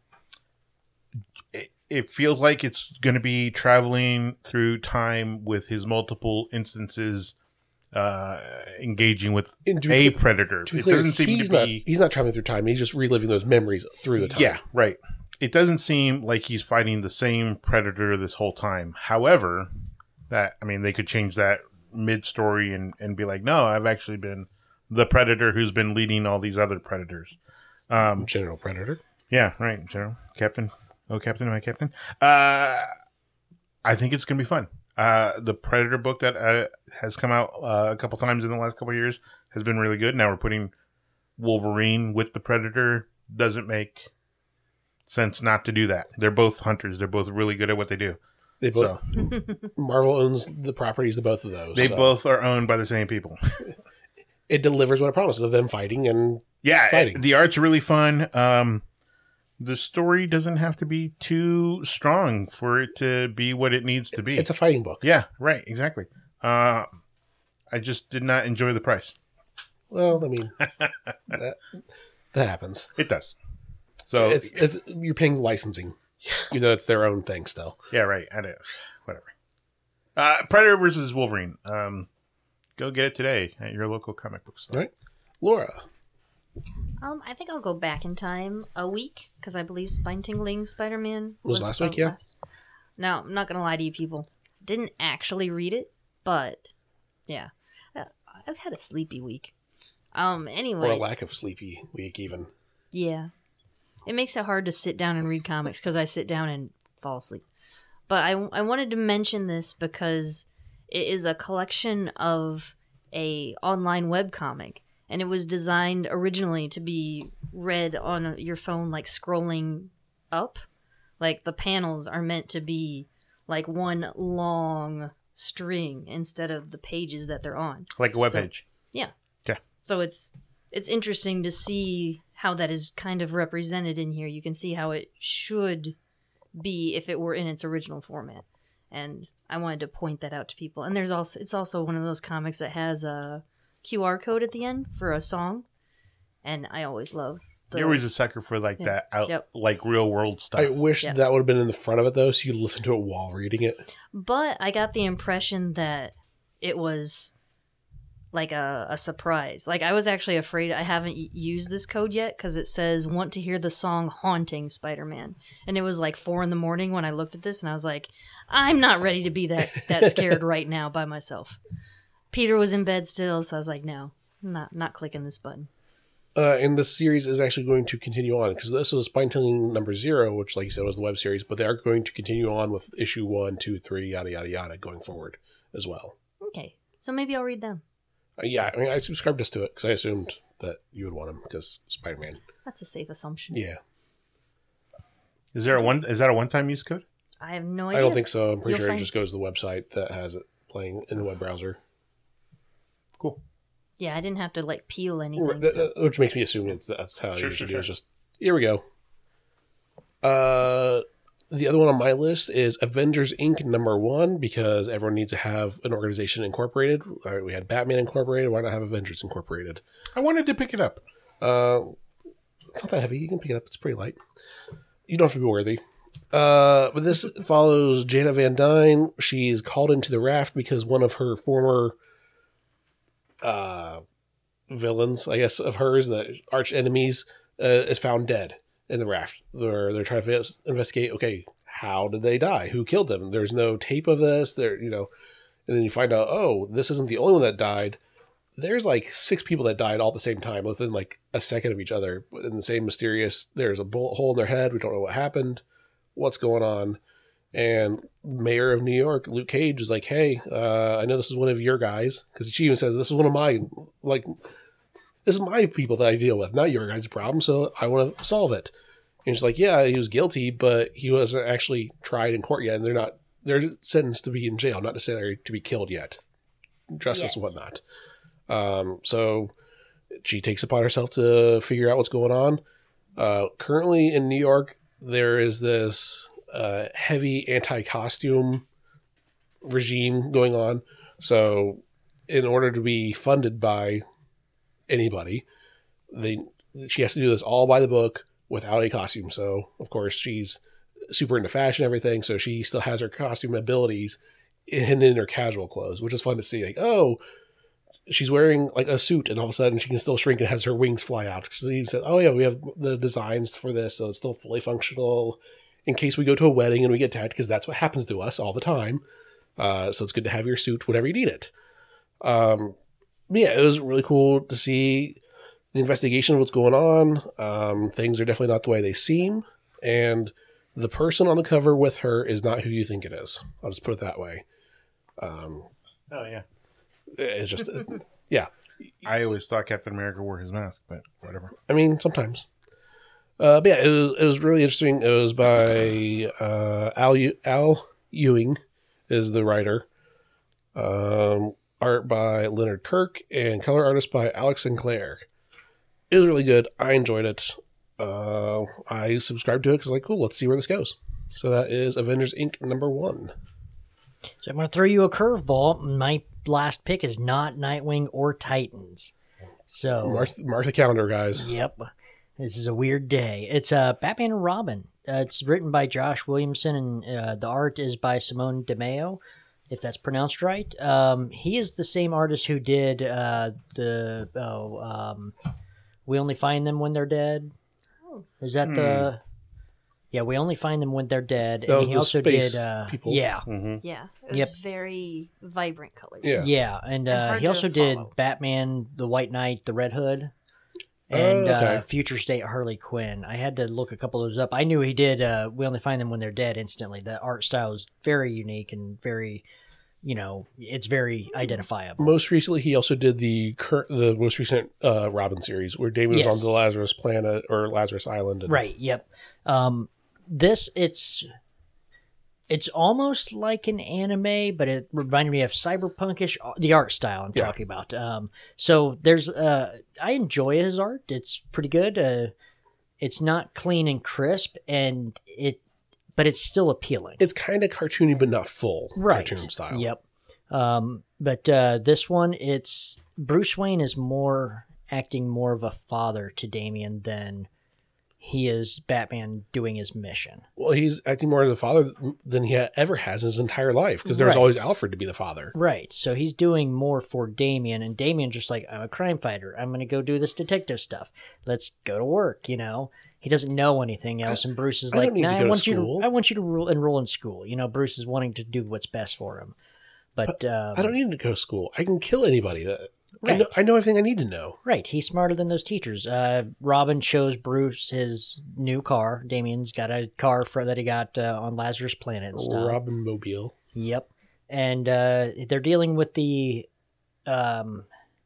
it, it feels like it's going to be traveling through time with his multiple instances, uh, engaging with And to be a clear- predator. To be It clear, doesn't seem he's to not, be. he's not traveling through time. He's just reliving those memories through the time. Yeah, right. It doesn't seem like he's fighting the same predator this whole time. However, that I mean, they could change that mid-story and, and be like, no, I've actually been the predator who's been leading all these other predators. Um, General Predator. Yeah, right, General. Captain. Oh, Captain, my Captain. Uh, I think it's going to be fun. Uh, the Predator book that uh, has come out uh, a couple times in the last couple of years has been really good. Now we're putting Wolverine with the Predator. Doesn't make sense not to do that. They're both hunters. They're both really good at what they do. They both So Marvel owns the properties of both of those. they so both are owned by the same people. it delivers what it promises of them fighting and Yeah, Fighting. it- the art's really fun. Um, the story doesn't have to be too strong for it to be what it needs to be. it's a fighting book. Yeah, right, exactly. Uh, I just did not enjoy the price. Well, I mean, that, that happens. It does. So it's, it's you're paying licensing, even though it's their own thing still. yeah, right. I know. Whatever. Uh, Predator versus Wolverine. Um, go get it today at your local comic book store. Right, Laura. Um, I think I'll go back in time a week because I believe Spine Tingling Spider-Man Was last week, yeah? Now, I'm not gonna lie to you people. Didn't actually read it, but yeah, Uh, I've had a sleepy week. Um, Or a anyways, lack of sleepy week, even. yeah, it makes it hard to sit down and read comics because I sit down and fall asleep. But I I wanted to mention this because it is a collection of a online webcomic. And it was designed originally to be read on your phone, like scrolling up. Like the panels are meant to be like one long string instead of the pages that they're on. Like a webpage. So- page. Yeah. Okay. So it's it's interesting to see how that is kind of represented in here. You can see how it should be if it were in its original format. And I wanted to point that out to people. And there's also it's also one of those comics that has a Q R code at the end for a song, and I always love. The, You're always a sucker for like Yeah. that out, Yep. like real world stuff. I wish Yeah. that would have been in the front of it though, so you could listen to it while reading it. But I got the impression that it was like a, a surprise. Like I was actually afraid. I haven't y- used this code yet because it says "Want to hear the song Haunting Spider-Man," and it was like four in the morning when I looked at this, and I was like, I'm not ready to be that that scared right now by myself. Peter was in bed still, so I was like, no, I'm not not clicking this button. Uh, and this series is actually going to continue on because this is Spine Tingling number zero, which, like you said, was the web series. But they are going to continue on with issue one, two, three, yada yada yada, going forward as well. Okay, so maybe I'll read them. Uh, yeah, I mean, I subscribed us to it because I assumed that you would want them because Spider-Man. That's a safe assumption. Yeah, Is there a one? Is that a one time use code? I have no I idea. don't think so. I'm pretty You'll sure find- it just goes to the website that has it playing in the web browser, Cool. Yeah, I didn't have to like peel anything. Right, that- so- that- which makes me assume it's, that's how Sure, you should sure, do it. sure. Just here we go. Uh, the other one on my list is Avengers Incorporated number one, because everyone needs to have an organization incorporated. All right, we had Batman Incorporated. Why not have Avengers Incorporated? I wanted to pick it up. Uh, it's not that heavy. You can pick it up. It's pretty light. You don't have to be worthy. Uh, but this follows Jana Van Dyne. She's called into the raft because one of her former uh, villains, I guess, of hers, the arch enemies, uh, is found dead in the raft. They're, they're trying to investigate, okay, how did they die? Who killed them? There's no tape of this. There, you know, and then you find out, oh, this isn't the only one that died. There's like six people that died all at the same time within like a second of each other in the same mysterious, there's a bullet hole in their head. We don't know what happened. What's going on? And Mayor of New York, Luke Cage, is like, hey, uh, I know this is one of your guys. Because she even says, this is one of my, like, this is my people that I deal with, not your guys' problem. So I want to solve it. And she's like, yeah, he was guilty, but he wasn't actually tried in court yet. And they're not, they're sentenced to be in jail, not necessarily to be killed yet. Justice Yet. and whatnot. Um, so she takes upon herself to figure out what's going on. Uh, currently in New York, there is this uh, heavy anti-costume regime going on. So in order to be funded by anybody, they she has to do this all by the book without a costume. So, of course, she's super into fashion and everything, so she still has her costume abilities in, in her casual clothes, which is fun to see. Like, oh, she's wearing like a suit, and all of a sudden she can still shrink and has her wings fly out. She even said, oh yeah, we have the designs for this, so it's still fully functional in case we go to a wedding and we get attacked, because that's what happens to us all the time. Uh, so it's good to have your suit whenever you need it. Um, but yeah, it was really cool to see the investigation of what's going on. Um, things are definitely not the way they seem, and the person on the cover with her is not who you think it is. I'll just put it that way. Um, Oh yeah. it's just, yeah. I always thought Captain America wore his mask, but whatever. I mean, sometimes. Uh, but yeah, it was, it was really interesting. It was by uh, Al, Al Ewing is the writer. Um, art by Leonard Kirk, and color artist by Alex Sinclair. It was really good. I enjoyed it. Uh, I subscribed to it because like, cool, let's see where this goes. So that is Avengers Incorporated number one. So I'm going to throw you a curveball. My last pick is not Nightwing or Titans. So Mark, mark the calendar, guys. Yep. This is a weird day. It's uh, Batman and Robin. Uh, it's written by Josh Williamson, and uh, the art is by Simone DeMeo, if that's pronounced right. Um, he is the same artist who did uh, the oh, um, We Only Find Them When They're Dead. Is that the... Yeah, We Only Find Them When They're Dead. That and was he the also space did... Uh, people. yeah. Mm-hmm. Yeah, it was Yep. very vibrant colors. Yeah. Yeah, and And uh, hard he to also did follow. Batman, the White Knight, the Red Hood, Oh, and okay. uh, Future State Harley Quinn. I had to look a couple of those up. I knew he did uh, We Only Find Them When They're Dead instantly. The art style is very unique and very, you know, it's very identifiable. Most recently, he also did the cur- the most recent uh, Robin series, where David was Yes. on the Lazarus Planet or Lazarus Island. And, Right, yep. Um, this, it's... It's almost like an anime, but it reminded me of cyberpunkish, the art style I'm Yeah. talking about. Um, so there's, uh, I enjoy his art. It's pretty good. Uh, it's not clean and crisp, and it, but it's still appealing. It's kind of cartoony, but not full Right. cartoon style. Yep. Um, but uh, this one, it's Bruce Wayne is more acting more of a father to Damian than he is Batman doing his mission. Well, he's acting more as a father than he ever has in his entire life, because there was Right. always Alfred to be the father. Right. So he's doing more for Damian, and Damian's just like, I'm a crime fighter. I'm going to go do this detective stuff. Let's go to work, you know? He doesn't know anything else, and Bruce is I like, don't need to nah, go I to want you school." to I want you to rule, enroll in school. You know, Bruce is wanting to do what's best for him. But, um, I don't need to go to school. I can kill anybody. That I, Right. know, I know everything I need to know. Right, he's smarter than those teachers. Uh, Robin shows Bruce his new car. Damian's got a car for, that he got uh, on Lazarus Planet and stuff. Robin Mobile. Yep. And uh, they're dealing with the um,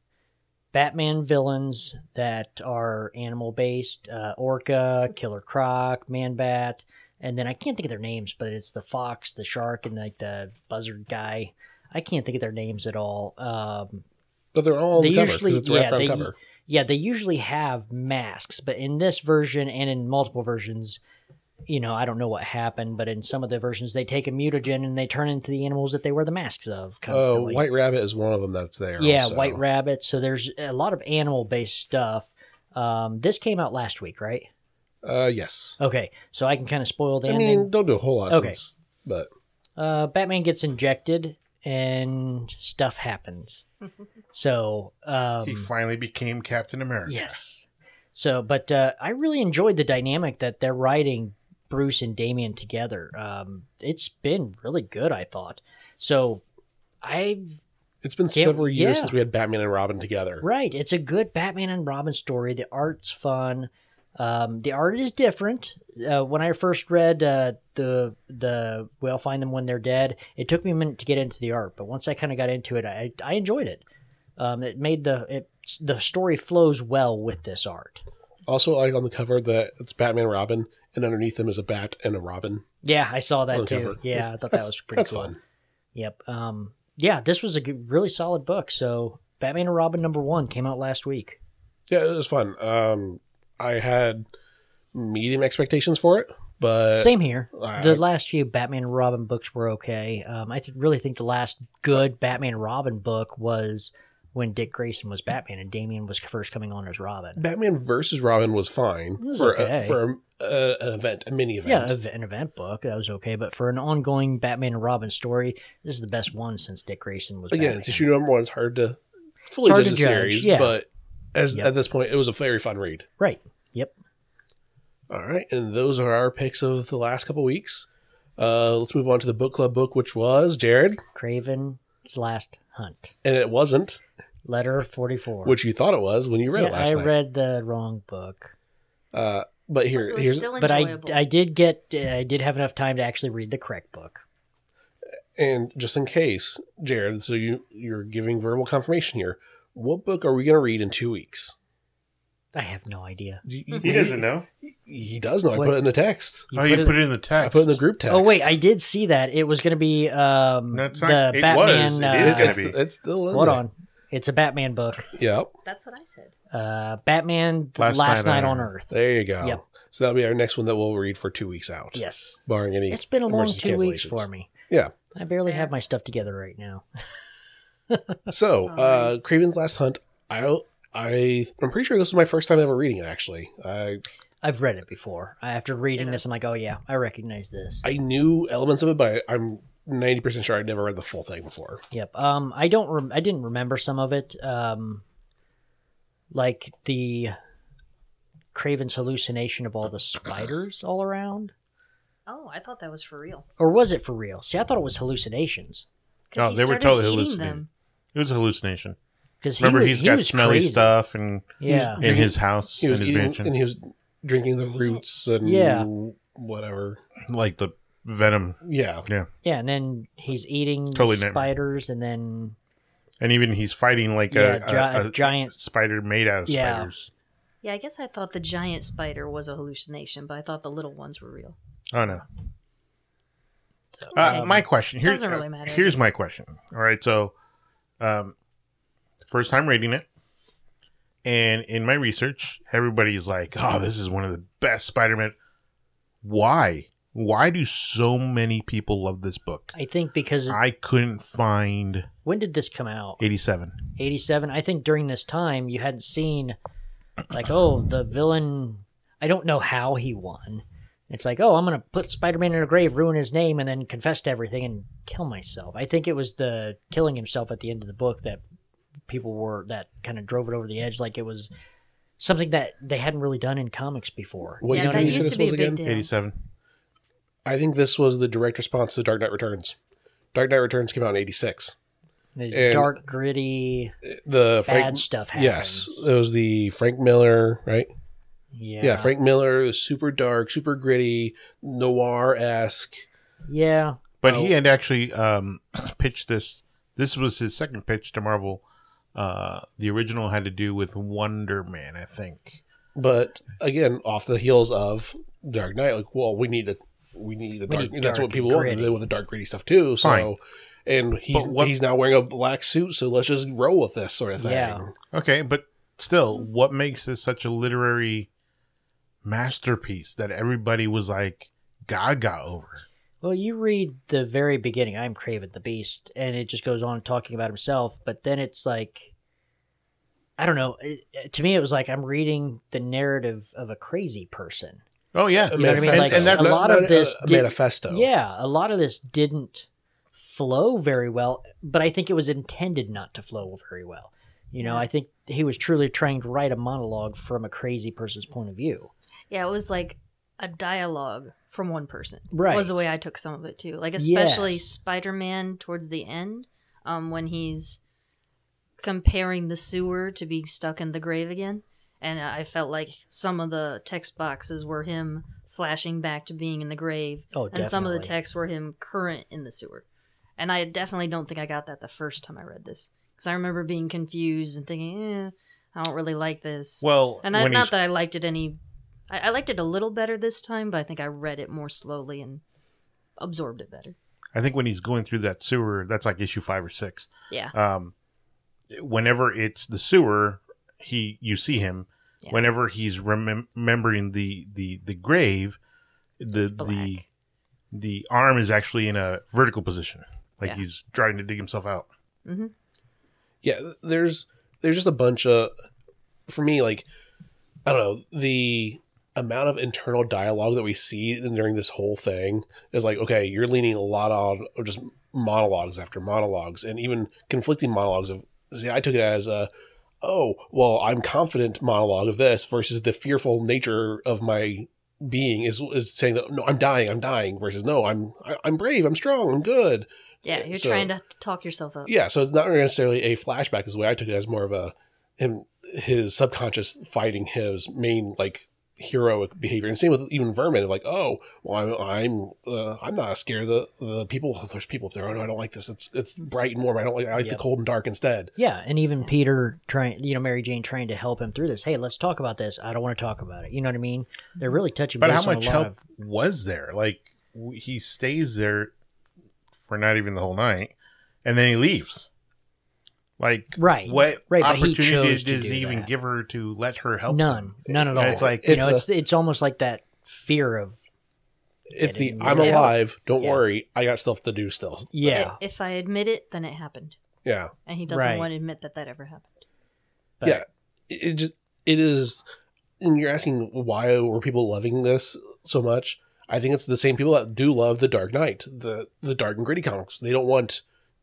Batman villains that are animal based uh, Orca, Killer Croc, Man Bat. And then I can't think of their names, but it's the fox, the shark, and like the buzzard guy. I can't think of their names at all. Um, But they're all on They the cover, usually- 'cause it's a yeah, wraparound they- cover. Yeah, they usually have masks, but in this version and in multiple versions, you know, I don't know what happened, but in some of the versions, they take a mutagen and they turn into the animals that they wear the masks of Oh, constantly. White Rabbit is one of them that's there. yeah, also. white rabbit. So there's a lot of animal-based stuff. Um, this came out last week, right? Uh, yes. Okay, so I can kind of spoil the I ending. mean, don't do a whole lot. Okay. Since, but uh, Batman gets injected and stuff happens. So um, He finally became Captain America. yes. So, but uh, I really enjoyed the dynamic that they're writing Bruce and Damian together. Um, it's been really good, I thought. So, I it's been Yeah, several years yeah. since we had Batman and Robin together. right. It's a good Batman and Robin story. The art's fun. Um, the art is different. Uh, when I first read uh, the the "We'll Find Them When They're Dead," it took me a minute to get into the art, but once I kind of got into it, I I enjoyed it. Um, it made the it the story flows well with this art. Also, like on the cover, that it's Batman and Robin, and underneath them is a bat and a robin. Yeah, I saw On that the too. cover. Yeah, I thought that That's- was pretty That's cool. fun. Yep. Um, yeah, this was a good, really solid book. So, Batman and Robin number one came out last week. Yeah, it was fun. Um, I had medium expectations for it, but Same here. I- The last few Batman and Robin books were okay. Um, I th- really think the last good Batman and Robin book was when Dick Grayson was Batman and Damian was first coming on as Robin. Batman versus Robin was fine was for okay. a, for a, a, an event, a mini Yeah, event. ev- an event book that was okay, but for an ongoing Batman and Robin story, this is the best one since Dick Grayson was. Again, Batman. it's issue number one. It's hard to fully hard judge to the judge, series, yeah. but as Yep. at this point, it was a very fun read. Right. Yep. All right, and those are our picks of the last couple weeks. Uh, let's move on to the book club book, which was Jared, Craven's Last Hunt, and it wasn't, letter forty-four. which you thought it was when you read yeah, it last I night. read the wrong book. Uh, but here, It was here's still But I, enjoyable. I did get I did have enough time to actually read the correct book. and just in case, Jared, so you you're giving verbal confirmation here. What book are we going to read in two weeks? I have no idea. Do you- He doesn't know. He does know. I What? put it in the text. oh, you put it in the text. I put it in the group text. Oh wait, I did see that it was going to be um, No, it's the not- it Batman. was. It uh, is gonna it's, be. it's still in hold there. on, it's a Batman book. Yep. That's what I said. Uh, Batman Last Last, Night Night, on on Earth. Earth. There you go. Yep. So that'll be our next one that we'll read for two weeks out. Yes, Barring any. it's been a long emergency two weeks cancellations. for me. Yeah. I barely Fair. have my stuff together right now. So, It's all uh, Craven's Last Hunt. I I I'm pretty sure this was my first time ever reading it. Actually, I I've read it before. After reading Yeah. this, I'm like, oh yeah, I recognize this. I knew elements of it, but I'm ninety percent sure I'd never read the full thing before. Yep. Um, I don't. Rem- I didn't remember some of it. Um, like the Craven's hallucination of all the spiders all around, Oh, I thought that was for real. or was it for real? See, I thought it was hallucinations 'Cause Oh, he they were started totally eating hallucinating. them. It was a hallucination. Because Remember, he he's was, got he was smelly crazy. stuff and Yeah. in his house, He was in his eating, mansion, and he was drinking the roots and Yeah. whatever. like the venom. Yeah, Yeah, Yeah, and then he's eating Totally the nightmare. spiders, and then and even he's fighting like Yeah, a, gi- a, a a giant- spider made out of Yeah. spiders. Yeah, I guess I thought the giant spider was a hallucination, but I thought the little ones were real. Oh no. Uh, Um, my question here's doesn't really matter, I here's guess. my question. All right, so um, first time reading it, and in my research, everybody's like, "Oh, this is one of the best Spider-Man." Why? Why do so many people love this book? I think because I couldn't find when did this come out? eighty-seven. eighty-seven. I think during this time you hadn't seen like, oh, the villain. I don't know how he won. It's like, oh, I'm gonna put Spider-Man in a grave, ruin his name, and then confess to everything and kill myself. I think it was the killing himself at the end of the book that people were that kind of drove it over the edge. Like it was something that they hadn't really done in comics before. What yeah, year that did you say used this to be was a big again? deal. eighty-seven. I think this was the direct response to Dark Knight Returns. Dark Knight Returns came out in eighty-six. There's And- dark, gritty, The bad Frank, stuff happens. yes, it was the Frank Miller, right? Yeah. Yeah, Frank Miller is super dark, super gritty, noir esque. Yeah. But Oh. he had actually um, pitched this. This was his second pitch to Marvel. Uh, the original had to do with Wonder Man, I think. But again, off the heels of Dark Knight, like, well, we need a, we need a We dark. need that's what dark people and want. gritty. They want the dark, gritty stuff too. So, Fine. and he's But what- he's now wearing a black suit, so let's just roll with this sort of thing. Yeah. Okay, but still, what makes this such a literary masterpiece that everybody was like gaga over. Well, you read the very beginning, I'm Kraven the Beast, and it just goes on talking about himself, but then it's like, I don't know, it, to me it was like I'm reading the narrative of a crazy person. Oh yeah, A You know what I mean? manifesto. Like, and that, a lot of this a did- manifesto. Yeah, a lot of this didn't flow very well, but I think it was intended not to flow very well. You know, I think he was truly trying to write a monologue from a crazy person's point of view. Yeah, it was like a dialogue from one person. Right. Was the way I took some of it too. Like especially Yes. Spider-Man towards the end, um, when he's comparing the sewer to being stuck in the grave again, and I felt like some of the text boxes were him flashing back to being in the grave, Oh, and some of the definitely. texts were him current in the sewer. And I definitely don't think I got that the first time I read this, because I remember being confused and thinking, eh, I don't really like this. well, And I, when not he's, that I liked it any, I, I liked it a little better this time, but I think I read it more slowly and absorbed it better. I think when he's going through that sewer, that's like issue five or six. Yeah, Um, whenever it's the sewer, he you see him. Yeah. Whenever he's remem- remembering the, the, the grave, the It's black. the the arm is actually in a vertical position, like Yeah. he's trying to dig himself out. hmm Yeah, there's there's just a bunch of, for me, like, I don't know, the amount of internal dialogue that we see during this whole thing is like, okay, you're leaning a lot on just monologues after monologues, and even conflicting monologues of, see, I took it as a, oh, well, I'm confident monologue of this versus the fearful nature of my being is is saying that, no, I'm dying, I'm dying, versus no, I'm I, I'm brave, I'm strong, I'm good. yeah, you're So- trying to talk yourself up. Yeah, so it's not necessarily a flashback is the way I took it, as more of a him his subconscious fighting his main like heroic behavior. And same with even Vermin, like, oh, well, I'm I'm uh, I'm not scared of the the people. There's people up there. Oh no, I don't like this. It's it's bright and warm. I don't like. I like the Yep. cold and dark instead. Yeah, and even Peter trying, you know, Mary Jane trying to help him through this. Hey, let's talk about this. I don't want to talk about it. You know what I mean? They're really touching But base how on a much lot help of- was there? Like w- he stays there for not even the whole night, and then he leaves. Like Right. what Right, but he opportunity chose does to he do even that. give her to let her help? None, him? none at all. And it's like- you It's know, a- it's it's almost like that fear of It's the Getting I'm rid of- alive. Don't Yeah. worry, I got stuff to do still. yeah, I- If I admit it, then it happened, Yeah, and he doesn't Right. want to admit that that ever happened. but- yeah. It, it just it is. And you're asking why were people loving this so much? I think it's the same people that do love the Dark Knight, the the dark and gritty comics. They don't want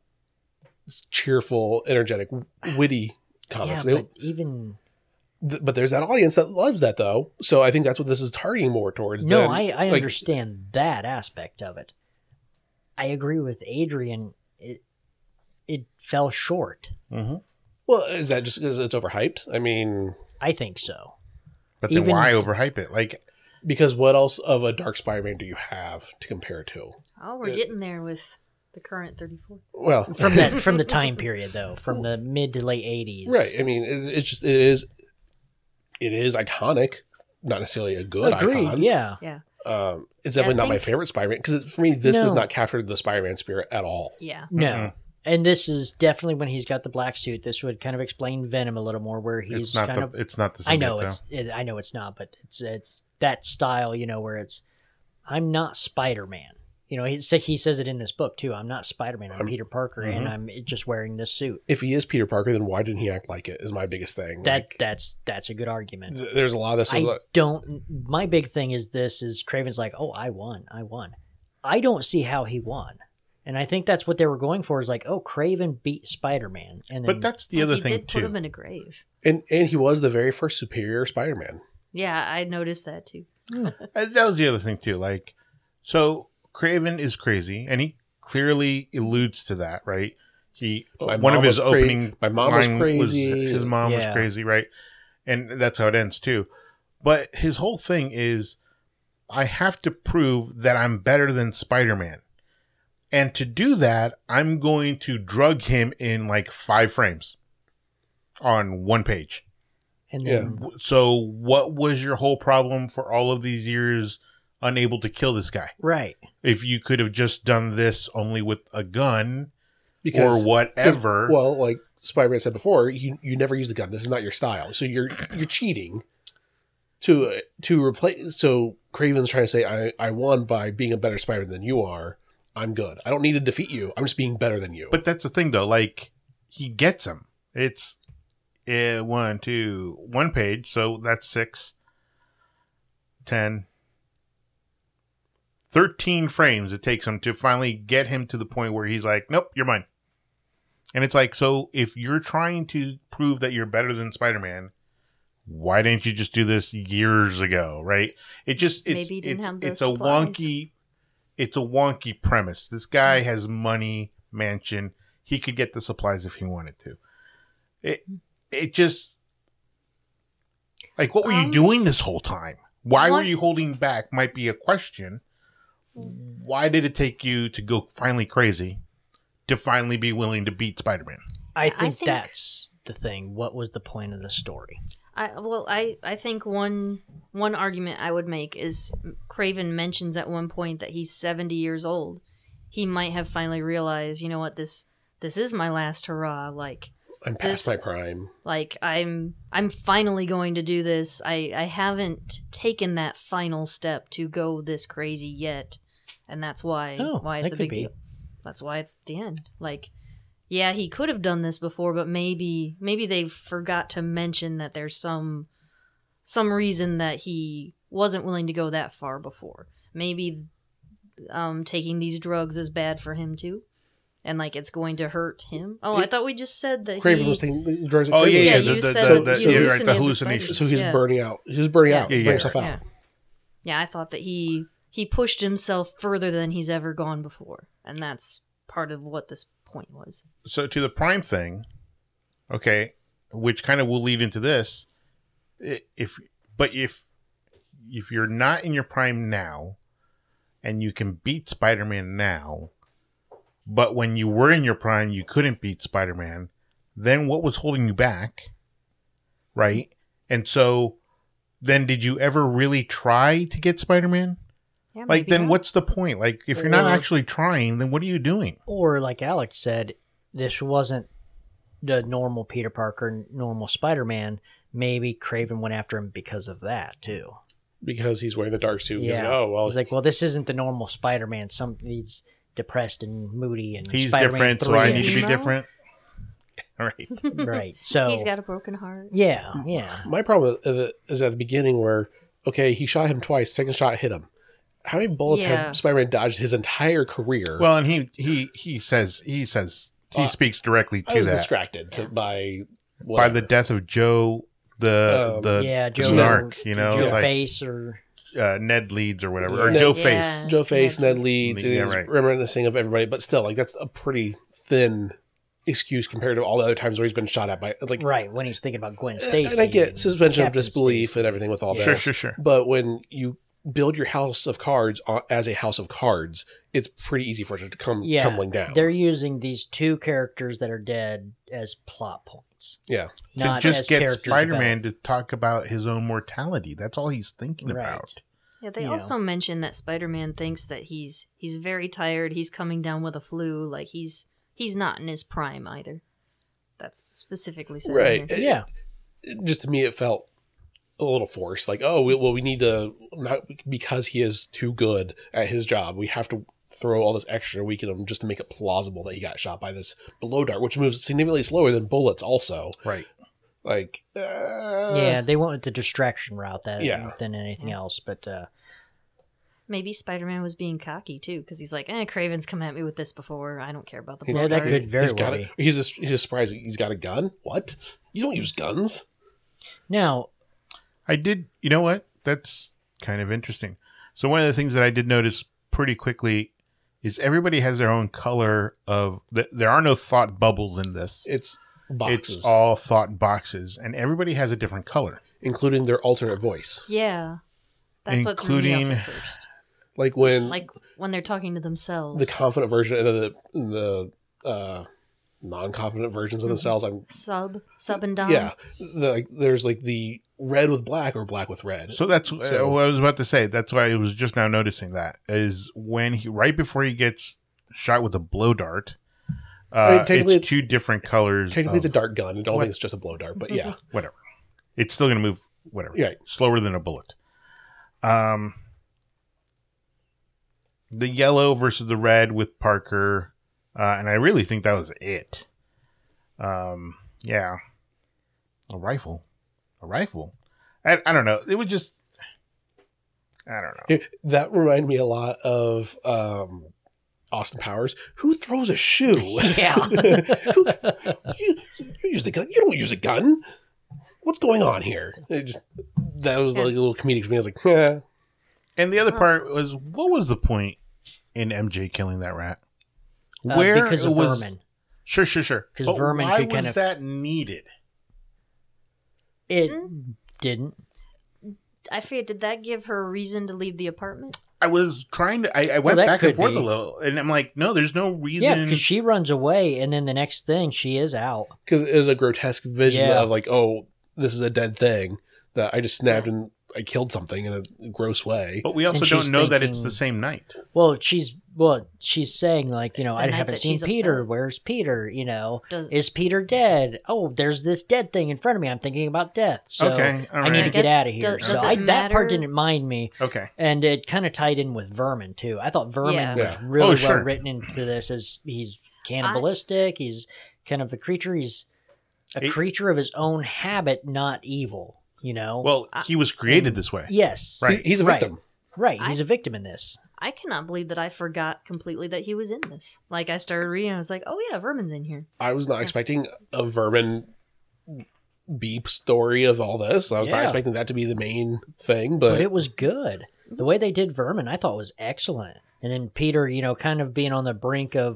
cheerful, energetic, witty yeah, comics. They, but even th- but there's that audience that loves that though. So I think that's what this is targeting more towards. no, than, I I like, understand that aspect of it. I agree with Adrian. It it fell short. Mhm. Well, is that just because it's overhyped? I mean, I think so. But then Even- why overhype it? Like because what else of a Dark Spider-Man do you have to compare it to? Oh, we're Uh, getting there with the current thirty-four. Well, From that from the time period though, from the mid to late eighties. right. I mean, it's, it's just it is it is iconic, not necessarily a good Agreed. icon. Yeah. Yeah, Um, it's definitely I not my think- favorite Spider-Man because for me, this does No. not capture the Spider-Man spirit at all. yeah. No. Mhm. And this is definitely when he's got the black suit. This would kind of explain Venom a little more, where he's it's not kind the of. it's not the same. I know bit, it's. It, I know it's not, but it's it's that style, you know, where it's. I'm not Spider Man. You know, he sa- he says it in this book too. I'm not Spider Man. I'm, I'm- Peter Parker, and I'm just wearing this suit. If he is Peter Parker, then why didn't he act like it? Is my biggest thing. That Like, that's that's a good argument. th- there's a lot of this. Is I like, don't. My big thing is this: is Craven's like, oh, I won, I won. I don't see how he won, and I think that's what they were going for. Is like, oh, Craven beat Spider Man, and then, But that's the Well, other he thing did put too. him in a grave. and and he was the very first superior Spider-Man. Yeah, I noticed that too. Uh, that was the other thing too. Like, so Craven is crazy, and he clearly alludes to that, right? He My one of mom his was cra- opening my mom was line crazy. his mom was Yeah. crazy, right? And that's how it ends too. But his whole thing is, I have to prove that I'm better than Spider-Man, and to do that, I'm going to drug him in like five frames on one page. and Yeah. then So, what was your whole problem for all of these years, unable to kill this guy? right. If you could have just done this only with a gun Because or whatever. well, like Spider-Man said before, you you never use the gun. This is not your style. So you're you're cheating to to replace. So Kraven's trying to say, I I won by being a better Spider-Man than you are. I'm good. I don't need to defeat you. I'm just being better than you. But that's the thing, though. Like, he gets him. It's uh, one, two, one page. So that's six, ten, thirteen frames it takes him to finally get him to the point where he's like, nope, you're mine. And it's like, so if you're trying to prove that you're better than Spider-Man, why didn't you just do this years ago, right? It just, it's, Maybe he didn't it's, have the it's a supplies. wonky, it's a wonky premise. This guy has money, mansion. He could get the supplies if he wanted to. It, it just, like, what were Um, you doing this whole time? Why what- were you holding back might be a question. Why did it take you to go finally crazy to finally be willing to beat Spider-Man? I think, think- that's the thing. What was the point of the story? I well, I I think one one argument I would make is Kraven mentions at one point that he's seventy years old. He might have finally realized, you know what, this this is my last hurrah. Like I'm past this- my prime. like I'm I'm finally going to do this. I I haven't taken that final step to go this crazy yet, and that's why Oh, why it's that a could big be. deal. That's why it's the end. Like, yeah, he could have done this before, but maybe maybe they forgot to mention that there's some some reason that he wasn't willing to go that far before. Maybe um taking these drugs is bad for him too. And like it's going to hurt him. Oh, I It- thought we just said that Kraven he was taking the drugs. that Oh, Kraven yeah, was yeah. Yeah, taking. the, you the, said the, you the, yeah, right, hallucinated the the hallucinations. So he's Yeah. burning out. He's burning Yeah. out. Yeah, Burning yeah. himself out. Yeah. Yeah, I thought that he he pushed himself further than he's ever gone before, and that's part of what this point was. So to the Prime thing, okay, which kind of will lead into this. i- If but if if you're not in your prime now, and you can beat Spider-Man now, but when you were in your prime you couldn't beat Spider-Man, then what was holding you back, right? And so, then did you ever really try to get Spider-Man? Yeah, Like, maybe then not. what's the point? Like, if you're not Or- actually trying, then what are you doing? Or like Alex said, this wasn't the normal Peter Parker, normal Spider-Man. Maybe Kraven went after him because of that too. Because he's wearing the dark suit. He's Yeah. like, oh, well, He's like, well, this isn't the normal Spider-Man. Some he's depressed and moody, and He's Spider-Man different, so three I Is need to he be now? different. All right. right. So he's got a broken heart. yeah, yeah. my problem is is at the beginning where, okay, he shot him twice, second shot hit him. How many bullets Yeah. has Spider-Man dodged his entire career? Well, and he he he says he says he Uh, speaks directly I to was that distracted to, by by whatever. the death of Joe the Um, the yeah, the Joe, Snark, you know, Joe it's like Face or uh, Ned Leeds or whatever, or Yeah. Joe Yeah. Face. Joe Face, Yeah. Ned Leeds, Yeah, is right. reminiscing of everybody, but still, like that's a pretty thin excuse compared to all the other times where he's been shot at by it's like. right when he's thinking about Gwen Stacy. And I get suspension of Captain disbelief Stacy. and everything with all Yeah. this. Sure, sure, sure. But when you build your house of cards on- as a house of cards, it's pretty easy for it to come Yeah, tumbling down. They're using these two characters that are dead as plot points, Yeah. To not just as get character Spider-Man development. to talk about his own mortality. That's all he's thinking Right. about. Yeah, they You also mentioned that Spider-Man thinks that he's he's very tired. He's coming down with a flu. Like he's he's not in his prime either. That's specifically said. in Right. here. Yeah, Just to me, it felt a little forced. Like, oh, we, well, we need to, not because he is too good at his job, we have to throw all this extra week at him just to make it plausible that he got shot by this blow dart, which moves significantly slower than bullets also. Right. Like, uh, yeah. They went with the distraction route that Yeah. than anything else, but uh, Maybe Spider-Man was being cocky too, because he's like, "Eh, Craven's come at me with this before. I don't care about the He's yeah, blood that dart." could very he's well got be. it. He's just, he's just surprised he's got a gun. What? You don't use guns. Now, I did, you know what? That's kind of interesting. So one of the things that I did notice pretty quickly is everybody has their own color of, th- there are no thought bubbles in this. It's boxes, It's all thought boxes, and everybody has a different color. including their alternate voice. Yeah, that's what threw me Including- off at first. Like when Like when they're talking to themselves. the confident version and the the uh, non-confident versions of themselves. I'm sub, sub and dom. yeah. The, like there's like the red with black or black with red. So that's So- uh, what I was about to say. That's why I was just now noticing that is when he, right before he gets shot with a blow dart, I uh, mean, it's, technically it's- two different colors. Technically, it's a of- dart gun. I don't What? think it's just a blow dart, but yeah. whatever. It's still going to move whatever. Right. Slower than a bullet. Um, the yellow versus the red with Parker, uh, and I really think that was it. Um, yeah, a rifle, a rifle. I, I don't know. It was just, I don't know. It, that reminded me a lot of um, Austin Powers. Who throws a shoe? Yeah. Who, you, you use the gun. You don't use a gun. What's going on here? It just that was like a little comedic for me. I was like, eh. And the other part was, what was the point in M J killing that rat? Uh, because of was, Vermin. Sure, sure, sure. 'Cause But Vermin why could was kind of- that needed? It Mm. didn't. I forget, did that give her a reason to leave the apartment? I was trying to. I, I went that back and could forth be. a little, and I'm like, no, there's no reason. Yeah, because she runs away, and then the next thing, she is out. Because it was a grotesque vision Yeah. of like, oh, this is a dead thing that I just snapped and I killed something in a gross way. But we also And don't she's know that it's thinking- the same night. Well, she's well, she's saying like, you know, It's a I night haven't that seen she's Peter. upset. Where's Peter? You know, Does is Peter dead? Oh, there's this dead thing in front of me. I'm thinking about death. So Okay, all I need right. to I get guess- out of here. does- so does it I, that part matter? didn't mind me, Okay. and it kind of tied in with Vermin too. I thought Vermin Yeah. was Yeah. really Oh, well sure. written into this. As he's cannibalistic, he's kind of a creature. He's a It- creature of his own habit, not evil. You know. Well, he was created this way. yes, Right. He- he's a Right. victim. right. I- He's a victim in this. I cannot believe that I forgot completely that he was in this. Like, I started reading, I was like, oh yeah, Vermin's in here. I was not expecting a Vermin beep story of all this. I was not Yeah. expecting that to be the main thing, but, But it was good. The way they did Vermin, I thought was excellent. And then Peter, you know, kind of being on the brink of,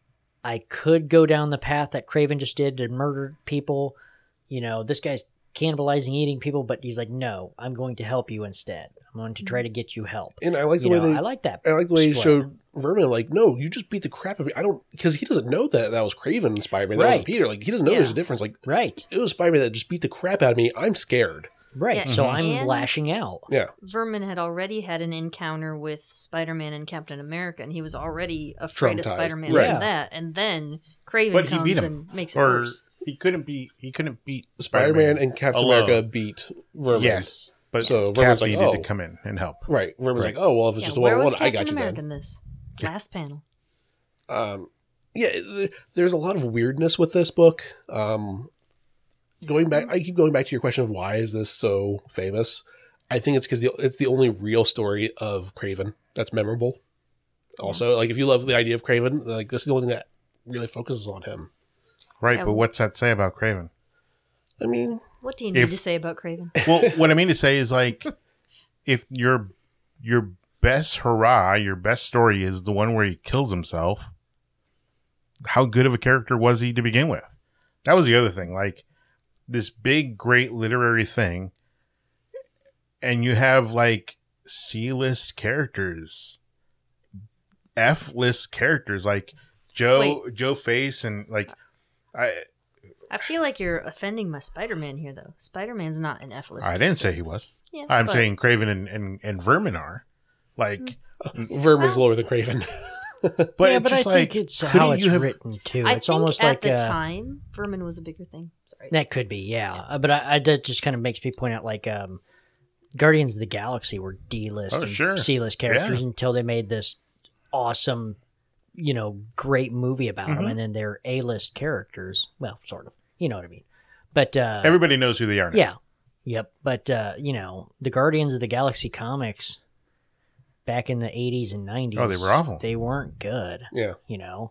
I could go down the path that Craven just did to murder people. You know, this guy's cannibalizing, eating people, but he's like, no, I'm going to help you instead. I'm going to try to get you help. and I like the You way know, they I like that. I like the way he split. showed Vermin like, no, you just beat the crap out of me. I don't because he doesn't know that that was Craven and Spider-Man. That Right. wasn't Peter. Like he doesn't know Yeah. there's a difference. Like Right, it was Spider-Man that just beat the crap out of me. I'm scared. right. Yeah, So Mhm. I'm and- lashing out. Yeah. Vermin had already had an encounter with Spider-Man and Captain America, and he was already afraid of Traumatized. Spider-Man Right. and that. And then Craven But he comes beat him. and makes it Or worse. he couldn't beat. He couldn't beat Spider-Man Spider-Man. and Captain alone. America beat Vermin. Yes, but So Cap Vermin's like, needed oh. to come in and help. Right. Vermin's Right. like, oh well, if it's Yeah, just a where one was one, I Captain got you America then. in this last panel? Um, yeah, th- there's a lot of weirdness with this book. Um, going back, I keep going back to your question of why is this so famous. I think it's because it's the only real story of Craven that's memorable. Also, like if you love the idea of Craven, like this is the only thing that really focuses on him. Right, Yeah, but what's that say about Craven? I mean, What do you need If- to say about Craven? Well, what I mean to say is like, if your your best hurrah, your best story is the one where he kills himself, how good of a character was he to begin with? That was the other thing. Like this big, great literary thing, and you have like C-list characters, F-list characters like Joe Joe Face, and like I I feel like you're offending my Spider-Man here, though. Spider-Man's not an F list. I didn't say he was. Yeah, I'm but- saying Craven and, and, and Vermin are. Like, Vermin's Well- lower than Craven. but yeah, it's but I just like, think it's couldn't how it's you have- written too. I It's think almost at like the uh, time, Vermin was a bigger thing. Sorry. that could be, yeah. Uh, But I, I that just kind of makes me point out like um, Guardians of the Galaxy were D-list Oh, and sure. C-list characters Yeah. until they made this awesome, you know, great movie about them, Mhm. and then they're A-list characters. Well, sort of. You know what I mean? But uh, Everybody knows who they are now. yeah, yep. But uh, you know, the Guardians of the Galaxy comics back in the eighties and nineties. Oh, they were awful. They weren't good. Yeah. You know.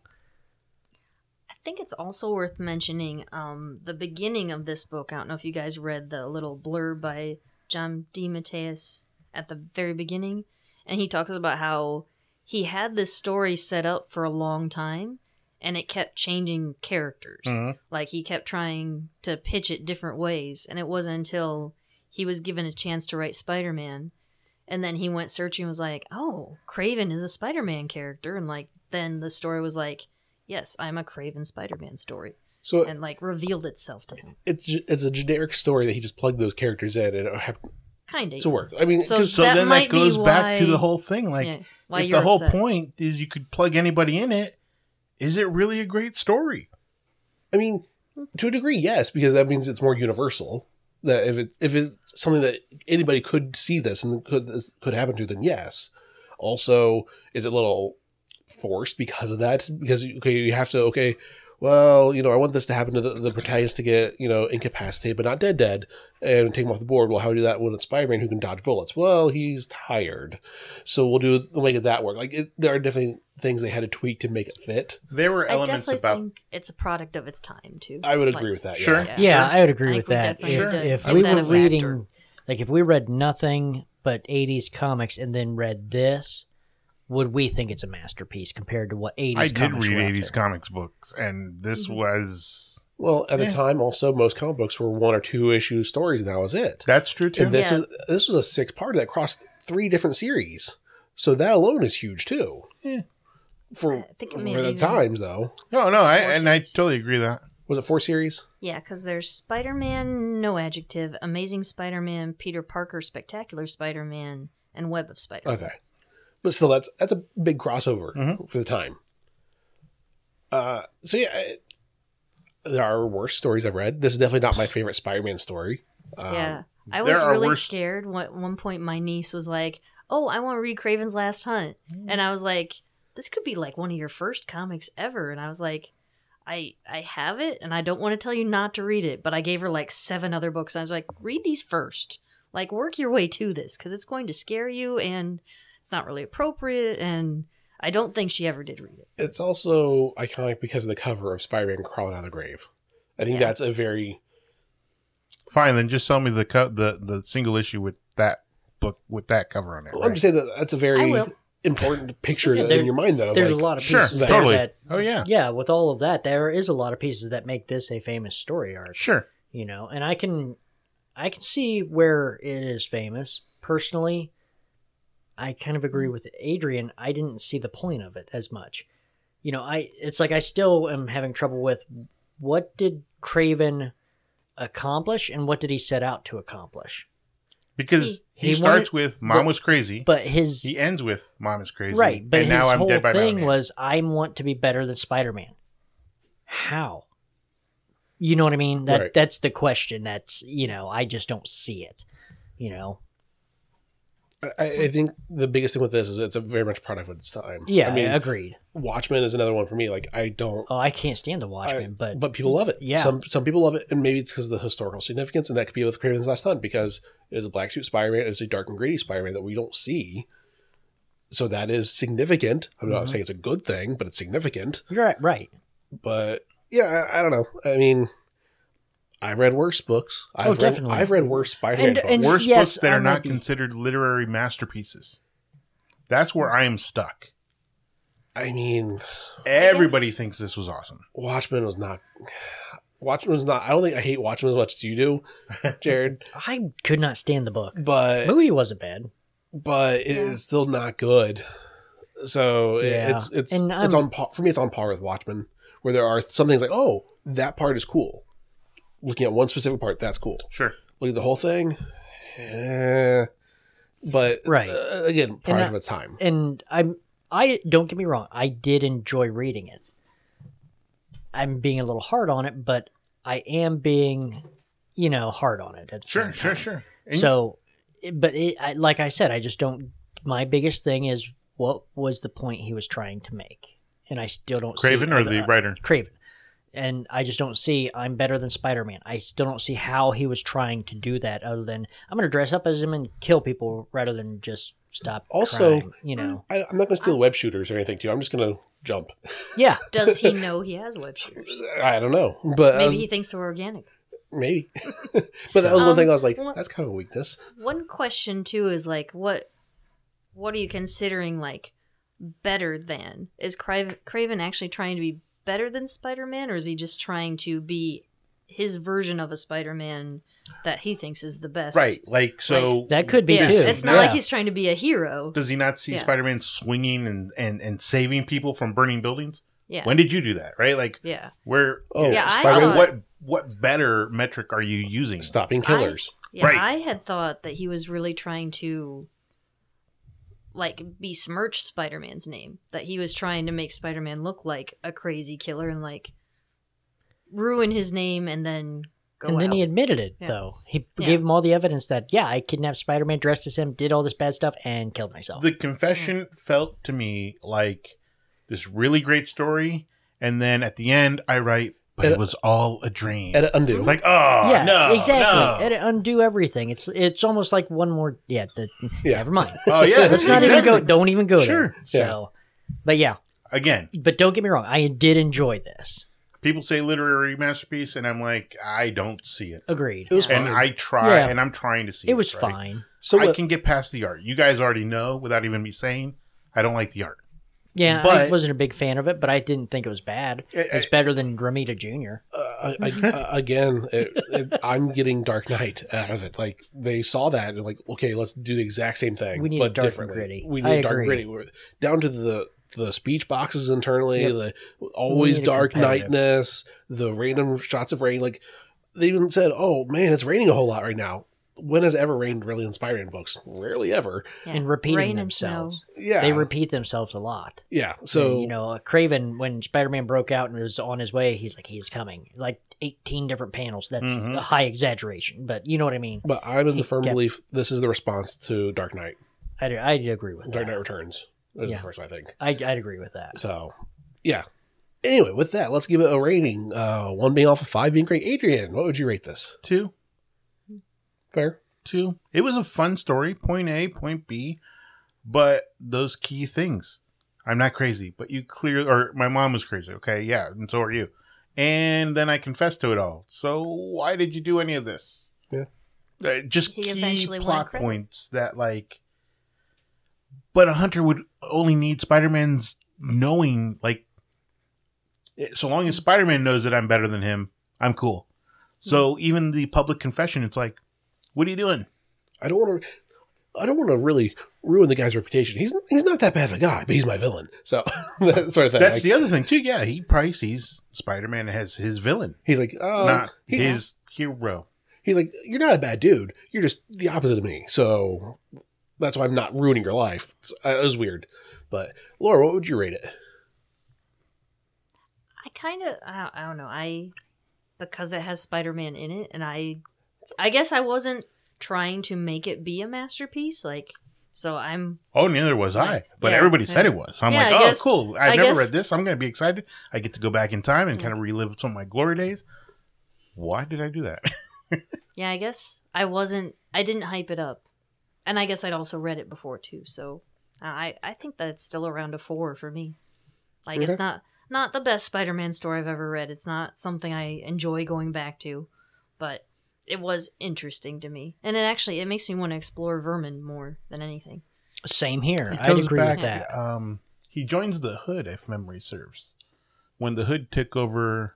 I think it's also worth mentioning um, the beginning of this book. I don't know if you guys read the little blurb by John DeMatteis at the very beginning. And he talks about how he had this story set up for a long time and it kept changing characters. Mhm. Like he kept trying to pitch it different ways. And it wasn't until he was given a chance to write Spider-Man. And then he went searching and was like, oh, Craven is a Spider-Man character. And like then the story was like, yes, I'm a Craven Spider-Man story, So and like revealed itself to him. it's ju- it's a generic story that he just plugged those characters in and it have Kind of. to work. I mean, So 'cause- So That then might that be goes back to why- the whole thing. Like, Yeah, why if you're the whole upset. point is you could plug anybody in it, is it really a great story? I mean, to a degree, yes, because that means it's more universal. That if it's if it's something that anybody could see this and could this could happen to, then yes. Also, is it a little forced because of that? Because okay, you have to okay. Well, you know, I want this to happen to the, the protagonist to get, you know, incapacitated, but not dead dead, and take him off the board. Well, how do you do that when it's Spider-Man who can dodge bullets? Well, he's tired. So we'll do, we'll make it that work. Like, it, there are different things they had to tweak to make it fit. There were I elements definitely about. think it's a product of its time too. I would agree Like, with that. Sure. Yeah. Yeah, I would agree I with think we that. definitely If, have to if give we that were a reading, factor. like if we read nothing but eighties comics and then read this, would we think it's a masterpiece compared to what eighties I did comics read were out eighties there? comics books, and this Mm-hmm. was. Well, at Yeah. the time, also, most comic books were one or two issue stories, and that was it. That's true too. And this Yeah. is this was a six part that crossed three different series. So that alone is huge, too. Yeah. For, I think it for may the have even- times, though. no, no, I, Four and I series. totally agree with that. Was it four series? Yeah, because there's Spider-Man, no adjective, Amazing Spider-Man, Peter Parker, Spectacular Spider-Man, and Web of Spider-Man. Okay. But still, that's that's a big crossover Mhm. for the time. Uh, so yeah, I- there are worse stories I've read. This is definitely not my favorite Spider-Man story. Um, Yeah. I there was are really worse- scared. At one point, my niece was like, "Oh, I want to read Craven's Last Hunt," and I was like, "This could be like one of your first comics ever." And I was like, "I I have it, and I don't want to tell you not to read it." But I gave her like seven other books. And I was like, "Read these first. Like, work your way to this because it's going to scare you, and it's not really appropriate." And I don't think she ever did read it. It's also iconic because of the cover of Spider-Man crawling out of the grave. I think Yeah. that's a very Fine, then just sell me the co- the the single issue with that book with that cover on it. I'm right? just saying that that's a I very will. important picture Yeah, in there- your mind, though. There's like, a lot of Sure, pieces there totally. that, Oh yeah, yeah, with all of that, there is a lot of pieces that make this a famous story arc. sure. You know, and I can, I can see where it is famous. Personally, I kind of agree with Adrian. I didn't see the point of it as much. You know, I it's like I still am having trouble with what did Craven accomplish and what did he set out to accomplish. Because he, He starts wanted- with "Mom but- was crazy." But his he ends with "Mom is crazy." right, but and his now I'm whole dead by my own thing hand. was I want to be better than Spider-Man. How? You know what I mean? That Right. that's the question. That's you know I just don't see it. You know. I, I think the biggest thing with this is it's a very much product of its time. Yeah, I mean, agreed. Watchmen is another one for me. Like, I don't. Oh, I can't stand the Watchmen, I- but but people love it. Yeah. Some some people love it, and maybe it's because of the historical significance, and that could be with Craven's Last Hunt because it is a black suit Spider-Man, it's a dark and gritty Spider-Man that we don't see. So that is significant. I'm not Mhm. saying it's a good thing, but it's significant. you're right. Right. But yeah, I, I don't know. I mean, I've read worse books. I've Oh, read, definitely. I've read worse Spider-Man And- books. and- Worst yes, books that I are might not be- considered literary masterpieces. That's where I am stuck. I mean, Everybody thinks this was awesome. Watchmen was not. Watchmen was not. I don't think I hate Watchmen as much as you do, Jared. I could not stand the book. But Movie wasn't bad. but it Yeah. is still not good. So it- Yeah. it's it's And it's I'm- on par, for me. It's on par with Watchmen, where there are some things like, oh, that part is cool. Looking at one specific part, that's cool. Sure. Look at the whole thing, eh. But Right. uh, again, product I- of its time. And I'm I don't get me wrong, I did enjoy reading it. I'm being a little hard on it, but I am being, you know, hard on it. At the Sure, same sure, time. sure. And So, it- but it, I, like I said, I just don't. My biggest thing is what was the point he was trying to make, and I still don't. Craven see, or the writer? Craven, and I just don't see. I'm better than Spider-Man. I still don't see how he was trying to do that, other than I'm going to dress up as him and kill people rather than just stop. Also- crime, you know, I, I'm not going to steal web shooters or anything too. I'm just going to jump. yeah, Does he know he has web shooters? I don't know, but I Maybe was- he thinks they're organic. maybe. But that was one Um, thing I was like, what- that's kind of a weakness. One question too is like, what, what are you considering like better than? Is Craven, Craven actually trying to be better than Spider-Man, or is he just trying to be his version of a Spider-Man that he thinks is the best? Right. Like, so that could be Yeah, too. it's not yeah. like he's trying to be a hero. does he not see Yeah. Spider-Man swinging and, and, and saving people from burning buildings? Yeah, When did you do that? Right? Like, yeah, where, Oh, Yeah, I Spider-Man thought- what, what better metric are you using? stopping killers. yeah. Right. I had thought that he was really trying to like besmirch Spider-Man's name. That he was trying to make Spider-Man look like a crazy killer and like ruin his name and then go And then out. he admitted it, Yeah. though. He Yeah. gave him all the evidence that, yeah, I kidnapped Spider-Man, dressed as him, did all this bad stuff, and killed myself. The confession felt to me like this really great story, and then at the end, I write, but And- it was all a dream. And undo. It's like, oh, yeah, no, exactly. no. And it undo everything. It's it's almost like one more. Yeah, the, Yeah. never mind. Oh, yeah. Let's not even exactly. go. Don't even go Sure. there. So, but yeah, Again, but don't get me wrong. I did enjoy this. people say literary masterpiece, and I'm like, I don't see it. Agreed. It was And fine. I try, Yeah. and I'm trying to see it. It was right? fine. so I what, can get past the art. You guys already know, without even me saying, I don't like the art. Yeah, I But- wasn't a big fan of it, but I didn't think it was bad. It- It's better than Ramita Junior uh, I, uh, again, it, it, I'm getting Dark Knight out of it. Like they saw that and like, okay, let's do the exact same thing, We need but dark and differently. gritty. We I need dark and agree. gritty. We're down to the the speech boxes internally, Yep. the always need a dark competitive. nightness, the random shots of rain. Like they even said, "Oh man, it's raining a whole lot right now." When has it ever rained really in Spider-Man books? Rarely ever. Yeah. and repeating Rain and themselves. Yeah, They repeat themselves a lot. yeah. So So you know, Craven, when Spider-Man broke out and was on his way, he's like, he's coming. Like eighteen different panels. That's Mhm. a high exaggeration, but you know what I mean. but I'm in He the firm kept- belief this is the response to Dark Knight. I I agree with Dark that. Knight Returns is Yeah. the first one, I think. I I'd agree with that. So, yeah. Anyway, with that, let's give it a rating. Uh, one being off of five being great. Adrian, what would you rate this? Two. Fair. Two. It was a fun story. Point A, point B. But those key things. I'm not crazy, but you clear, or my mom was crazy. Okay. Yeah. And so are you. And then I confessed to it all. So why did you do any of this? Yeah. Uh, just He key eventually wanted plot credit. points that like, but a hunter would only need Spider-Man's knowing, like, so long as Spider-Man knows that I'm better than him, I'm cool. So even the public confession, it's like, what are you doing? I don't want to. I don't want to really ruin the guy's reputation. He's he's not that bad of a guy, but he's my villain. So that sort of thing. That's Like, the other thing too. Yeah, he probably sees Spider-Man as his villain, he's like, oh, not he- his hero. He's like, you're not a bad dude. You're just the opposite of me. So that's why I'm not ruining your life. It's, uh, it was weird, but Laura, what would you rate it? I kind of, I, don't- I don't know. I, because it has Spider-Man in it, and I, I guess I wasn't trying to make it be a masterpiece. Like, so I'm, Oh, neither was I, but Yeah, everybody said yeah. it was. So I'm Yeah, like, I oh, guess- cool. I've I never guess- read this. I'm going to be excited. I get to go back in time and kind of relive some of my glory days. Why did I do that? yeah, I guess I wasn't, I didn't hype it up. And I guess I'd also read it before too. So I, I think that it's still around a four for me. Like, Okay. it's not, not the best Spider-Man story I've ever read. It's not something I enjoy going back to, but it was interesting to me. And it actually, it makes me want to explore Vermin more than anything. Same here. He I'd comes agree back. with that. Um, he joins the Hood, if memory serves. When the Hood took over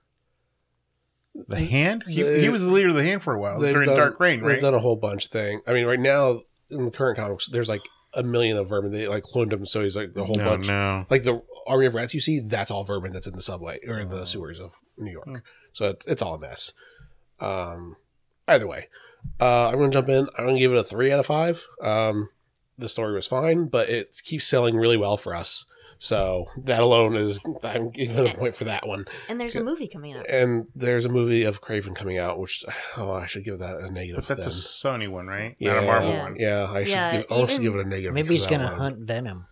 the Hand, he, The- he was the leader of the Hand for a while They've during done- Dark Reign, They've right? done a whole bunch of thing. I mean, right now in the current comics, there's like a million of Vermin. They like cloned him, so he's like a whole no, bunch. no. Like the army of rats you see, that's all Vermin that's in the subway or in Oh. the sewers of New York. Hmm. So it's, it's all a mess. Um, either way, uh, I'm going to jump in. I'm going to give it a three out of five. Um, the story was fine, but it keeps selling really well for us. So that alone is, I'm giving it a point for that one. And there's a movie coming up. And there's a movie of Craven coming out, which, oh, I should give that a negative. But that's a then. Sony one, right? Yeah, Not a Marvel Yeah. one. Yeah, I should Yeah, give, I should even- give it a negative. Maybe because he's of gonna that one. hunt Venom.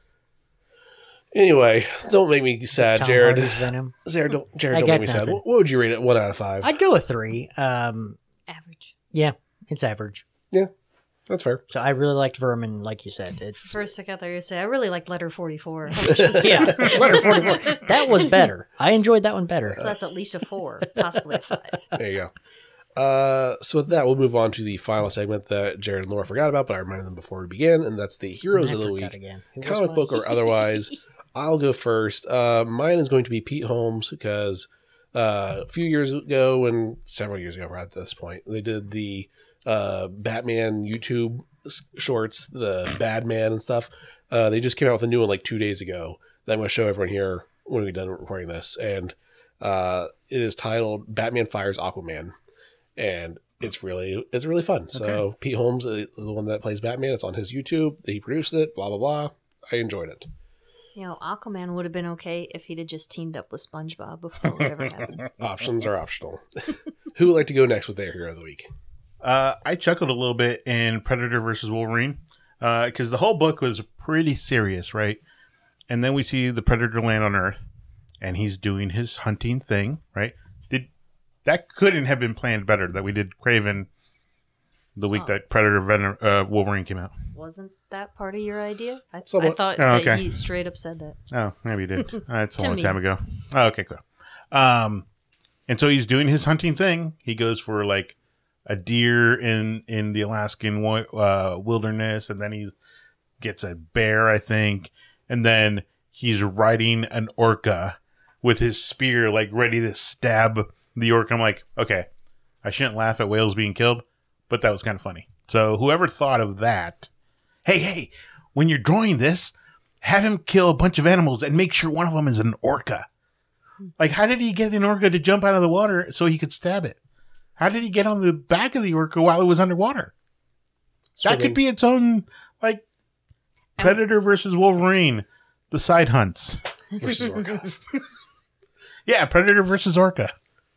Anyway, don't make me sad, Tom Jared. Hardy's Venom. Jared, don't, Jared, I don't got make me sad. nothing. What, what would you rate it? One out of five. I'd go with three. Um, Average. yeah, it's average. That's fair. So I really liked Vermin, like you said. It's First, I got there to say I really liked Letter forty-four. yeah, letter forty-four. That was better. I enjoyed that one better. So that's at least a four, possibly a five. There you go. Uh, so with that, we'll move on to the final segment that Jared and Laura forgot about, but I reminded them before we begin, and that's the Heroes I of the forgot Week, again. Who was comic mine? book or otherwise. I'll go first. Uh, mine is going to be Pete Holmes because uh, a few years ago, and several years ago at this point, they did the uh, Batman YouTube s- shorts, the Bad Man and stuff. Uh, they just came out with a new one like two days ago that I'm going to show everyone here when we're done recording this. And uh, it is titled Batman Fires Aquaman. And it's really it's really fun. So Pete Holmes is the one that plays Batman. It's on his YouTube. He produced it, blah, blah, blah. I enjoyed it. You know, Aquaman would have been okay if he'd have just teamed up with SpongeBob before whatever happens. Options are optional. Who would like to go next with their hero of the week? Uh, I chuckled a little bit in Predator versus Wolverine because uh, the whole book was pretty serious, right? And then we see the Predator land on Earth, and he's doing his hunting thing, right? Did that couldn't have been planned better that we did Kraven the week Oh. that Predator Venom, uh, Wolverine came out. Wasn't that part of your idea? I, I Somewhat. thought Oh, that okay. he straight up said that. Oh, maybe he did. Uh, it's a To long me. time ago. Oh, okay, cool. Um, and so he's doing his hunting thing. He goes for like a deer in in the Alaskan wi- uh, wilderness, and then he gets a bear, I think, and then he's riding an orca with his spear, like ready to stab the orca. I'm like, okay, I shouldn't laugh at whales being killed, but that was kind of funny. So whoever thought of that, hey, hey, when you're drawing this, have him kill a bunch of animals and make sure one of them is an orca. Like, how did he get an orca to jump out of the water so he could stab it? How did he get on the back of the orca while it was underwater? That Swimming. could be its own, like, Predator versus Wolverine, the side hunts. Versus Orca. Yeah, Predator versus orca.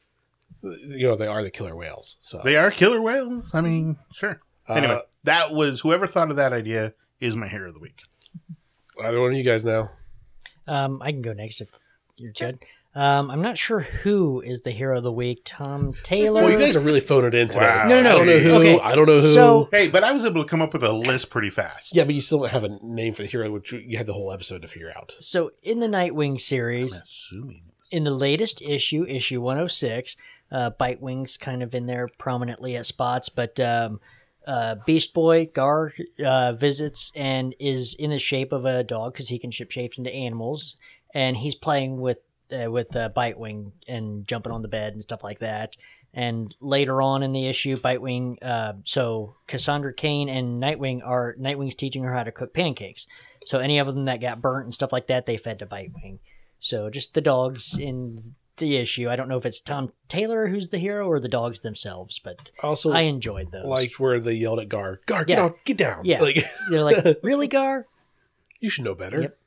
You know, they are the killer whales. So They are killer whales. I mean, sure. Anyway, Uh, that was, whoever thought of that idea is my hero of the week. either one of you guys now. Um, I can go next if you're good. Um, I'm not sure who is the hero of the week. Tom Taylor. Well, you guys are really phoning it in today. Wow. No, no, no. I don't know who. Okay. I don't know who. So- Hey, but I was able to come up with a list pretty fast. yeah, but you still don't have a name for the hero, which you- you had the whole episode to figure out. So in the Nightwing I'm series, assuming. in the latest issue, issue one oh six, uh, Bitewing's kind of in there prominently at spots, but um, uh, Beast Boy, Gar, uh, visits and is in the shape of a dog because he can ship shapes into animals, and he's playing with uh, with uh, Bitewing and jumping on the bed and stuff like that. And later on in the issue, Bitewing, uh, so Cassandra Cain and Nightwing are, Nightwing's teaching her how to cook pancakes. So any of them that got burnt and stuff like that, they fed to Bitewing. So just the dogs in the issue. I don't know if it's Tom Taylor who's the hero or the dogs themselves, but Also, I enjoyed those. liked where they yelled at Gar, Gar, get Yeah. out, get down. Yeah. Like, They're like, really, Gar? you should know better. Yep.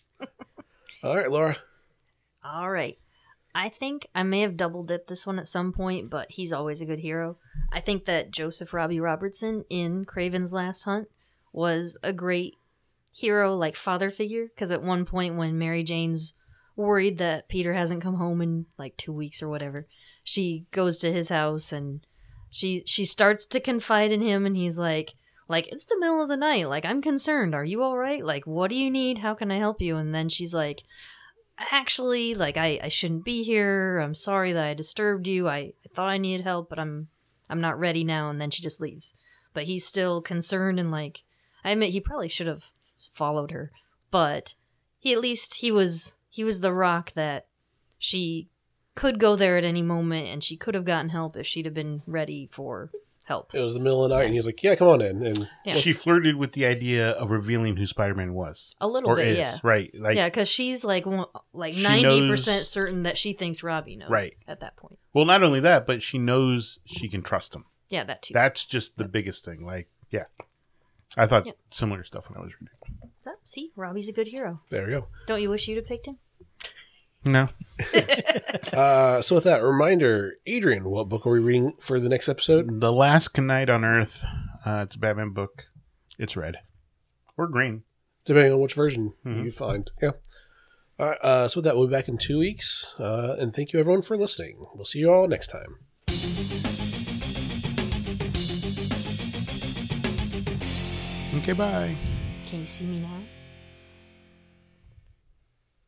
All right, Laura. All right. I think I may have double dipped this one at some point, but he's always a good hero. I think that Joseph Robbie Robertson in Craven's Last Hunt was a great hero, like father figure, because at one point when Mary Jane's worried that Peter hasn't come home in like two weeks or whatever, she goes to his house and she she starts to confide in him, and he's like, like, it's the middle of the night, like, I'm concerned, are you all right? Like, what do you need? How can I help you? And then she's like, actually, like, I, I shouldn't be here. I'm sorry that I disturbed you. I, I thought I needed help, but I'm I'm not ready now. And then she just leaves. But he's still concerned, and like, I admit he probably should have followed her, but he at least he was he was the rock that she could go there at any moment, and she could have gotten help if she'd have been ready for help. It was the middle of the night, and he was like, yeah, come on in. And Yeah. She flirted with the idea of revealing who Spider-Man was. A little Or bit, is, yeah. right. Like, Yeah, because she's like one- like She ninety percent knows- certain that she thinks Robbie knows Right. at that point. well, not only that, but she knows she can trust him. Yeah, that too. That's just the biggest thing. Like, yeah. I thought Yeah. similar stuff when I was reading. So, see, Robbie's a good hero. there we go. Don't you wish you'd have picked him? No. Uh, so with that reminder, Adrian, what book are we reading for the next episode? The Last Knight on Earth. Uh, it's a Batman book. It's red. Or green. Depending on which version Mhm. you find. Yeah. All right, uh, so with that, we'll be back in two weeks. Uh, and thank you, everyone, for listening. We'll see you all next time. Okay, bye. Can you see me now?